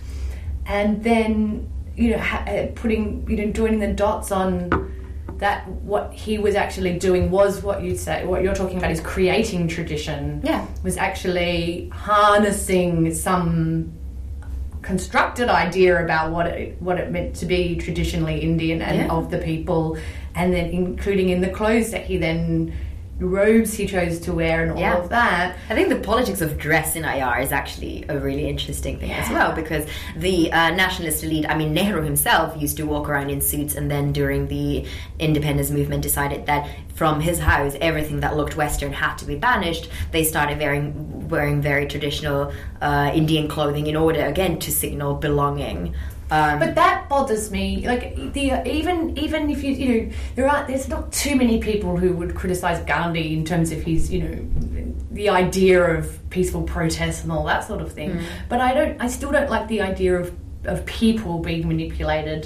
and then, you know, ha- uh, putting, you know, joining the dots on that what he was actually doing was what you say, what you're talking about is creating tradition. Yeah. Was actually harnessing some constructed idea about what it what it meant to be traditionally Indian and Yeah. of the people, and then including in the clothes that he then robes he chose to wear and all Yeah. of that. I think the politics of dress in I R is actually a really interesting thing as Yeah. well, because the uh, nationalist elite, I mean, Nehru himself used to walk around in suits, and then during the independence movement decided that from his house, everything that looked Western had to be banished. They started wearing, wearing very traditional uh, Indian clothing in order, again, to signal belonging. Um, But that bothers me. Like the even even if you you know there are there's not too many people who would criticize Gandhi in terms of his you know the idea of peaceful protest and all that sort of thing. But I don't. I still don't like the idea of of people being manipulated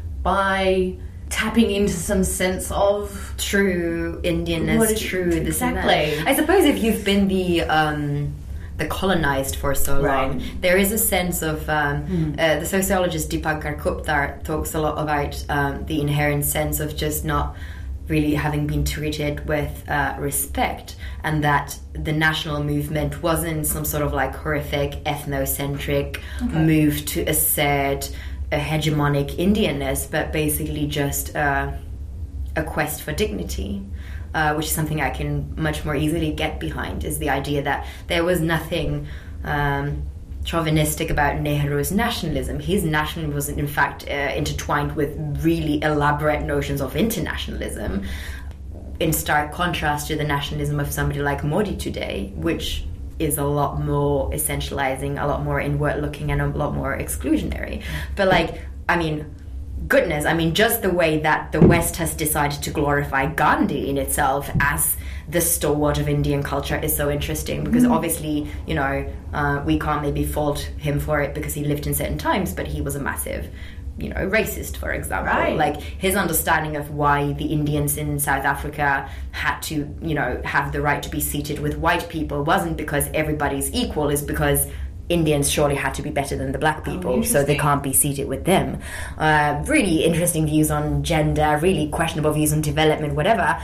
by tapping into some sense of true Indianness, What is- true this and exactly. that. I suppose if you've been the um, the colonized for so long, Right. there is a sense of um, uh, the sociologist Deepankar Gupta talks a lot about um, the inherent sense of just not really having been treated with uh, respect, and that the national movement wasn't some sort of like horrific ethnocentric move to assert a hegemonic Indianness, but basically just uh, a quest for dignity. Uh, which is something I can much more easily get behind, is the idea that there was nothing um, chauvinistic about Nehru's nationalism. His nationalism was in fact uh, intertwined with really elaborate notions of internationalism, in stark contrast to the nationalism of somebody like Modi today, which is a lot more essentializing, a lot more inward looking, and a lot more exclusionary. But like, I mean, goodness, I mean, just the way that the West has decided to glorify Gandhi in itself as the stalwart of Indian culture is so interesting, because obviously, you know, uh, we can't maybe fault him for it because he lived in certain times, but he was a massive you know, racist, for example. Right. Like, his understanding of why the Indians in South Africa had to, you know, have the right to be seated with white people wasn't because everybody's equal, is because Indians surely had to be better than the black people, oh, so they can't be seated with them. Uh, really interesting views on gender, really questionable views on development, whatever.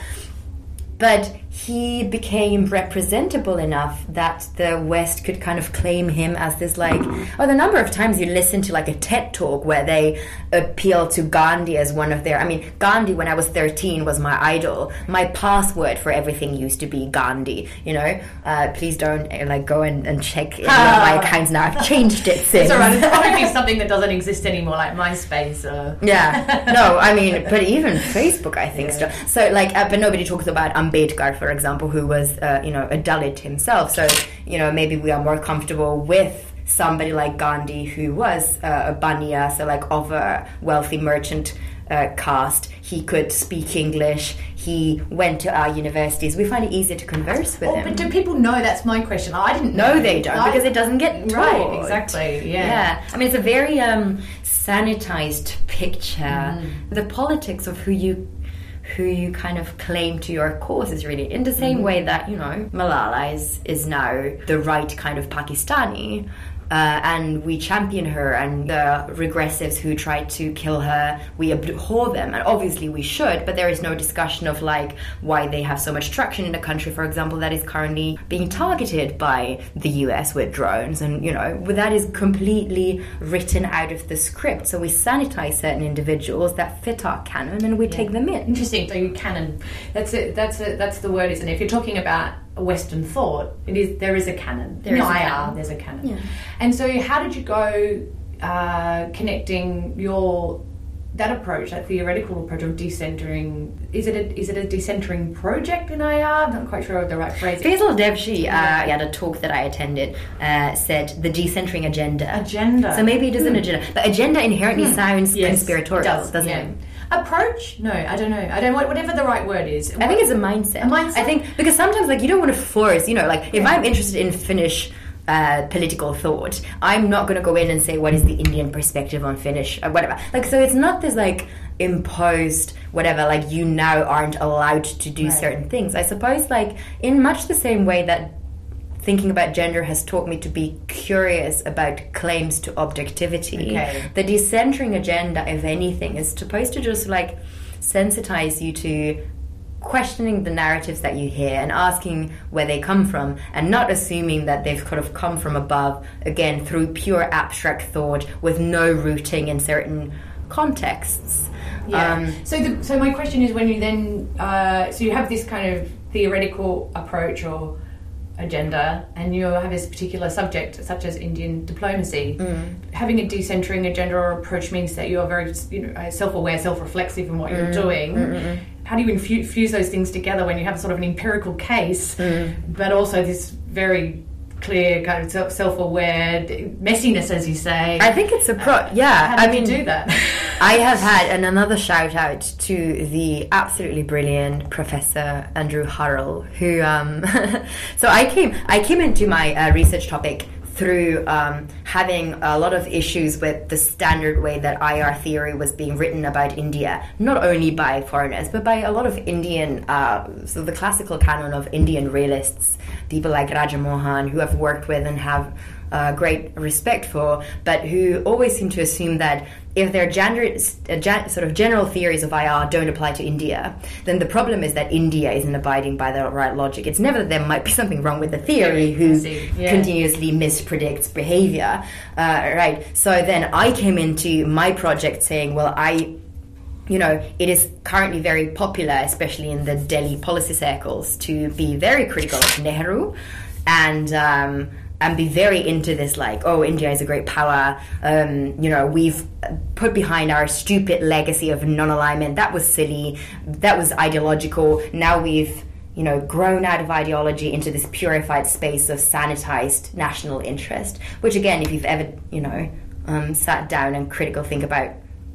But he became representable enough that the West could kind of claim him as this, like, oh, the number of times you listen to, like, a TED Talk where they appeal to Gandhi as one of their, I mean, Gandhi, when I was thirteen, was my idol. My password for everything used to be Gandhi, you know? Uh, please don't, uh, like, go and, and check ah. my accounts now. I've changed it since. It's alright, it's probably something that doesn't exist anymore, like MySpace or... Yeah, no, I mean, but even Facebook, I think, yeah. still. So, like, uh, but nobody talks about Ambedkar, for example, who was, uh, you know, a Dalit himself. So, you know, maybe we are more comfortable with somebody like Gandhi, who was uh, a Baniya, so like of a wealthy merchant uh, caste. He could speak English. He went to our universities. We find it easier to converse with oh, him. But do people know that's my question? I didn't know. No, they don't, I, because it doesn't get taught. Right, exactly, yeah. Yeah. I mean, it's a very um, sanitized picture. Mm. The politics of who you who you kind of claim to your cause is really in the same mm. way that, you know, Malala is, is now the right kind of Pakistani. Uh, and we champion her, and the regressives who tried to kill her, we abhor them, and obviously we should, but there is no discussion of like why they have so much traction in a country, for example, that is currently being targeted by the U S with drones, and you know, that is completely written out of the script. So we sanitize certain individuals that fit our canon, and we yeah. take them in. Interesting. So you canon, that's it. That's it. That's the word, isn't it? If you're talking about Western thought, it is there is a canon. There is I a canon. R, there's a canon. Yeah. And so, how did you go uh, connecting your that approach, that theoretical approach of decentering? Is it a is it a decentering project in I R? I'm not quite sure of the right phrase. Faisal Devji, uh, at a talk that I attended, uh, said the decentering agenda. Agenda. So maybe it is hmm. an agenda, but agenda inherently hmm. sounds yes, conspiratorial, it does, doesn't yeah. it? Approach? No, I don't know. I don't know. Whatever the right word is. I think it's a mindset. A mindset? I think, because sometimes, like, you don't want to force, you know, like, if yeah. I'm interested in Finnish uh, political thought, I'm not going to go in and say, what is the Indian perspective on Finnish, or whatever. Like, so it's not this, like, imposed, whatever, like, you now aren't allowed to do right. certain things. I suppose, like, in much the same way that thinking about gender has taught me to be curious about claims to objectivity. Okay. The decentering agenda, if anything, is supposed to just like sensitize you to questioning the narratives that you hear and asking where they come from, and not assuming that they've kind of come from above, again, through pure abstract thought with no rooting in certain contexts. Yeah. Um, so, the, so my question is, when you then, uh, so you have this kind of theoretical approach or agenda, and you have this particular subject such as Indian diplomacy. Mm. Having a decentering agenda or approach means that you are very, you know, self-aware, self-reflexive in what mm. you're doing. Mm-mm. How do you infu- fuse those things together when you have sort of an empirical case, mm. but also this very clear kind of self-aware messiness, as you say? I think it's a pro. Uh, yeah, how did I mean, you do that? I have had, and another shout out to the absolutely brilliant Professor Andrew Hurrell, who. Um, so I came, I came into my uh, research topic through um, having a lot of issues with the standard way that I R theory was being written about India, not only by foreigners, but by a lot of Indian, uh, so the classical canon of Indian realists, people like Raja Mohan, who I've worked with and have uh, great respect for, but who always seem to assume that if their gender, uh, gen- sort of general theories of I R don't apply to India, then the problem is that India isn't abiding by the right logic. It's never that there might be something wrong with the theory who yeah. continuously mispredicts behavior. Uh, right. So then I came into my project saying, well, I... You know, it is currently very popular, especially in the Delhi policy circles, to be very critical of Nehru and um, and be very into this, like, oh, India is a great power. Um, you know, we've put behind our stupid legacy of non-alignment. That was silly. That was ideological. Now we've, you know, grown out of ideology into this purified space of sanitized national interest, which, again, if you've ever, you know, um, sat down and critical think about,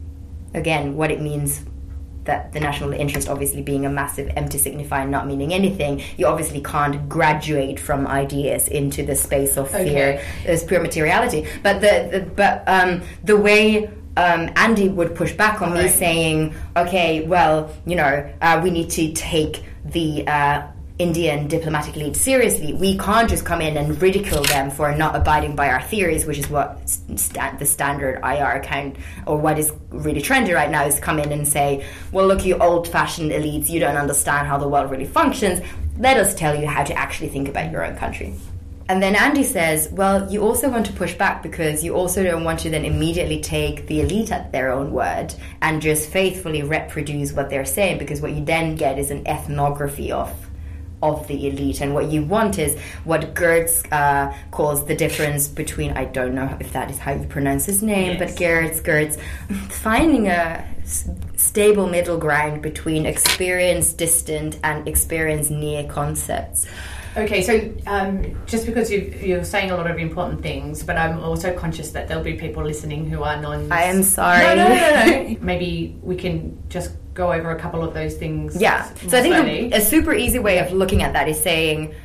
again, what it means that the national interest obviously being a massive empty signifier, not meaning anything, you obviously can't graduate from ideas into the space of fear, okay. as pure materiality. But the, the but um, the way um, Andy would push back on Right. me saying, okay, well, you know, uh, we need to take the uh, Indian diplomatic elite seriously. We can't just come in and ridicule them for not abiding by our theories, which is what st- the standard I R account, or what is really trendy right now, is come in and say, well, look, you old-fashioned elites, you don't understand how the world really functions. Let us tell you how to actually think about your own country. And then Andy says, well, you also want to push back because you also don't want to then immediately take the elite at their own word and just faithfully reproduce what they're saying, because what you then get is an ethnography of of the elite. And what you want is what Gertz uh, calls the difference between, I don't know if that is how you pronounce his name, Yes. but Gertz, Gertz, finding a s- stable middle ground between experience distant and experience near concepts. Okay, so um, just because you, you're saying a lot of important things, but I'm also conscious that there'll be people listening who are non... I am sorry. No, no, no, no. Maybe we can just go over a couple of those things. Yeah. So I think a, a super easy way of looking at that is saying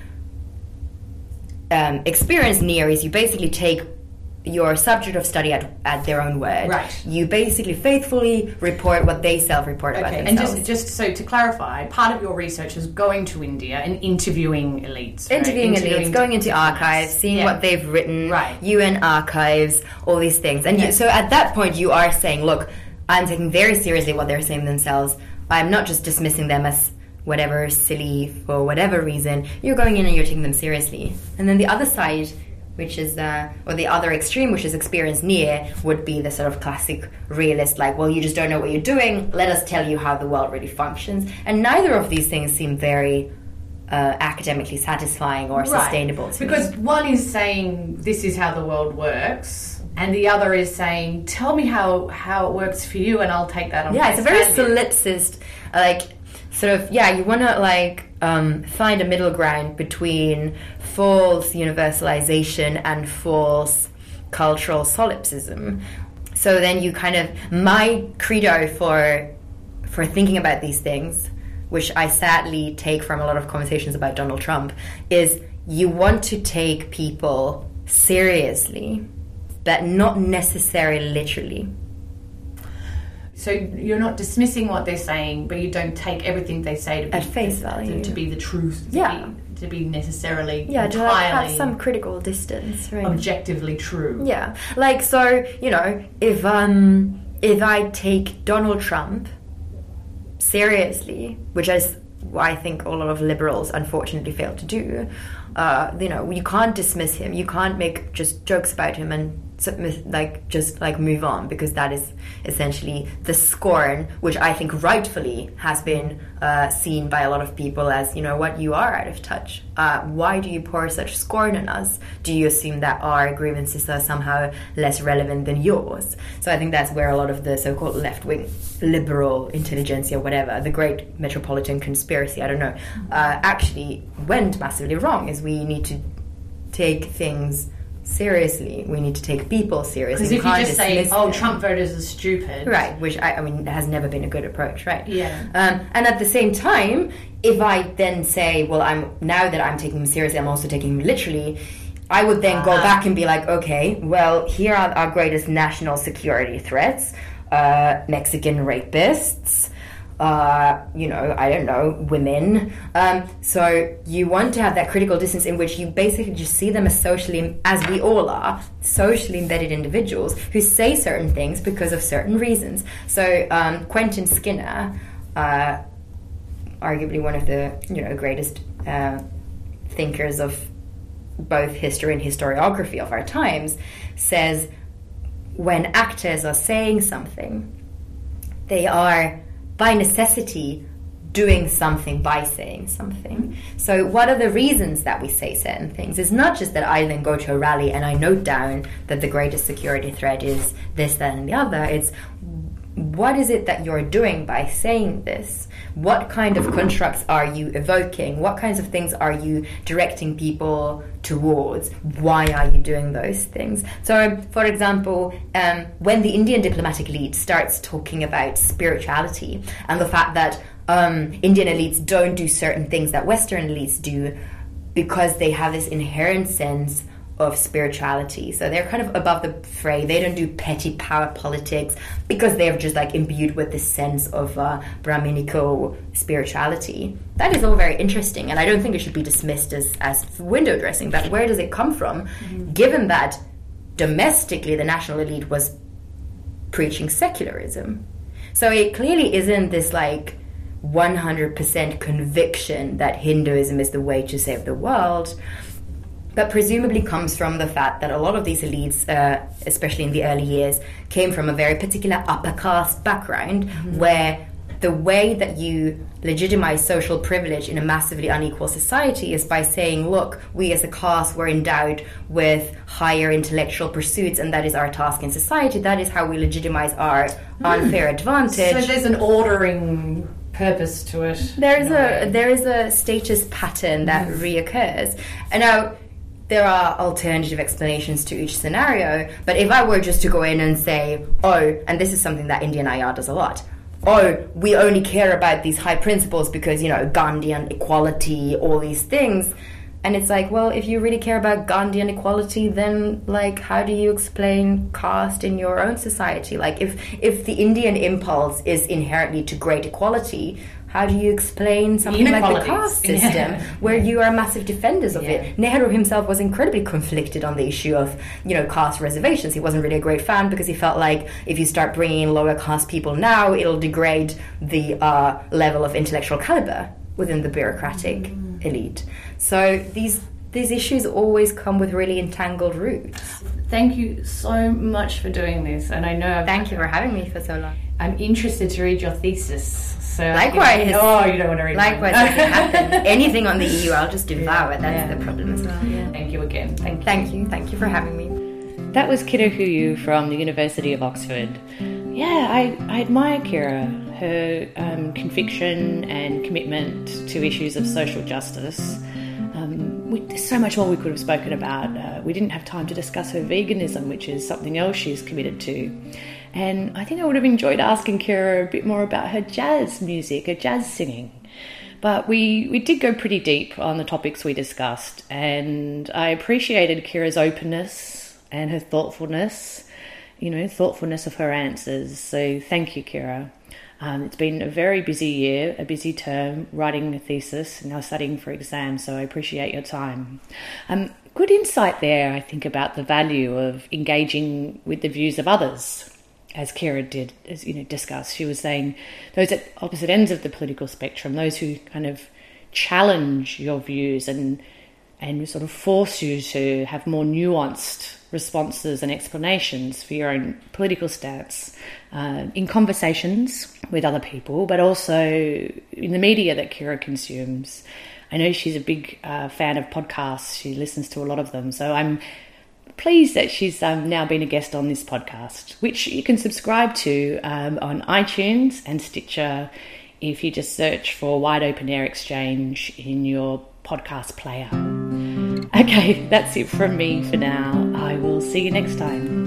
um, experience near is you basically take your subject of study at, at their own word. Right. You basically faithfully report what they self-report about Okay, and themselves. just just so to clarify, part of your research is going to India and interviewing elites. right? Interviewing elites, going into diplomats. archives, seeing Yeah. what they've written, Right. U N archives, all these things. And you, Yes. so at that point you are saying, look, I'm taking very seriously what they're saying themselves. I'm not just dismissing them as whatever, silly, for whatever reason. You're going in and you're taking them seriously. And then the other side, which is, uh, or the other extreme, which is experience near, would be the sort of classic realist, like, well, you just don't know what you're doing, let us tell you how the world really functions. And neither of these things seem very uh, academically satisfying or Right. sustainable to Because me. one is saying this is how the world works, and the other is saying tell me how, how it works for you, and I'll take that on Yeah, it's a very face value. solipsist, like, sort of, yeah, you want to, like, um, find a middle ground between false universalization and false cultural solipsism. So then you kind of, my credo for for thinking about these things, which I sadly take from a lot of conversations about Donald Trump, is you want to take people seriously, but not necessarily literally. So you're not dismissing what they're saying, but you don't take everything they say to be At face value. to be the truth. To Yeah. be, to be necessarily Yeah, to entirely like, have some critical distance, right? objectively true. Yeah, like, so, you know, if um if I take Donald Trump seriously, which is what I think a lot of liberals unfortunately fail to do, uh, you know, you can't dismiss him. You can't make just jokes about him and submit, like, just like move on, because that is essentially the scorn, which I think rightfully has been uh, seen by a lot of people as, you know what, you are out of touch. Uh, why do you pour such scorn on us? Do you assume that our grievances are somehow less relevant than yours? So I think that's where a lot of the so-called left-wing liberal intelligentsia, whatever, the great metropolitan conspiracy, I don't know, uh, actually went massively wrong, is we need to take things seriously. We need to take people seriously. Because We if you can't just say, dismiss "Oh, them. Trump voters are stupid," Right, which I, I mean has never been a good approach, right? Yeah. Um, and at the same time, if I then say, well, I'm now that I'm taking him seriously, I'm also taking him literally, I would then go Uh-huh. back and be like, okay, well, here are our greatest national security threats: uh, Mexican rapists. Uh, you know, I don't know, women. Um, so you want to have that critical distance in which you basically just see them as socially, as we all are, socially embedded individuals who say certain things because of certain reasons. So um, Quentin Skinner, uh, arguably one of the you know greatest uh, thinkers of both history and historiography of our times, says when actors are saying something, they are by necessity doing something by saying something. So what are the reasons that we say certain things? It's not just that I then go to a rally and I note down that the greatest security threat is this, that, and the other. It's what is it that you're doing by saying this? What kind of constructs are you evoking? What kinds of things are you directing people towards? Why are you doing those things? So, for example, um, when the Indian diplomatic elite starts talking about spirituality and the fact that um, Indian elites don't do certain things that Western elites do because they have this inherent sense of spirituality. So they're kind of above the fray. They don't do petty power politics because they're just like imbued with this sense of uh, Brahminical spirituality. That is all very interesting, and I don't think it should be dismissed as, as window dressing. But where does it come from, mm-hmm. given that domestically the national elite was preaching secularism? So it clearly isn't this like one hundred percent conviction that Hinduism is the way to save the world, but presumably comes from the fact that a lot of these elites, uh, especially in the early years, came from a very particular upper caste background, mm-hmm. where the way that you legitimize social privilege in a massively unequal society is by saying, look, we as a caste were endowed with higher intellectual pursuits, and that is our task in society. That is how we legitimize our unfair advantage. So there's an ordering purpose to it. There is a, a there is a status pattern that mm. reoccurs. And now there are alternative explanations to each scenario, but if I were just to go in and say, oh, and this is something that Indian I R does a lot, oh, we only care about these high principles because, you know, Gandhian equality, all these things. And it's like, well, if you really care about Gandhian equality, then, like, how do you explain caste in your own society? Like, if, if the Indian impulse is inherently to great equality, how do you explain something like the caste system, yeah. where you are massive defenders of yeah. it? Nehru himself was incredibly conflicted on the issue of, you know, caste reservations. He wasn't really a great fan because he felt like if you start bringing in lower caste people now, it'll degrade the uh, level of intellectual caliber within the bureaucratic mm. elite. So these these issues always come with really entangled roots. Thank you so much for doing this, and I know I've thank you for having me for so long. I'm interested to read your thesis. So likewise. Oh, you don't want to read likewise. Likewise, it happens. Anything on the E U, I'll just devour it. That's yeah. the problem as well. Yeah. Thank you again. Thank you. Thank you. Thank you for having me. That was Kira Huyu from the University of Oxford. Yeah, I, I admire Kira. Her um, conviction and commitment to issues of social justice. Um, we, there's so much more we could have spoken about. Uh, we didn't have time to discuss her veganism, which is something else she's committed to. And I think I would have enjoyed asking Kira a bit more about her jazz music, her jazz singing. But we, we did go pretty deep on the topics we discussed, and I appreciated Kira's openness and her thoughtfulness, you know, thoughtfulness of her answers. So thank you, Kira. Um, it's been a very busy year, a busy term, writing a thesis and now studying for exams, so I appreciate your time. Um, good insight there, I think, about the value of engaging with the views of others, as Kira did, as you know, discuss. She was saying those at opposite ends of the political spectrum, those who kind of challenge your views and and sort of force you to have more nuanced responses and explanations for your own political stance uh, in conversations with other people, but also in the media that Kira consumes. I know she's a big uh, fan of podcasts. She listens to a lot of them. So I'm pleased that she's um, now been a guest on this podcast, which you can subscribe to um, on iTunes and Stitcher if you just search for Wide Open Air Exchange in your podcast player. Okay, that's it from me for now. I will see you next time.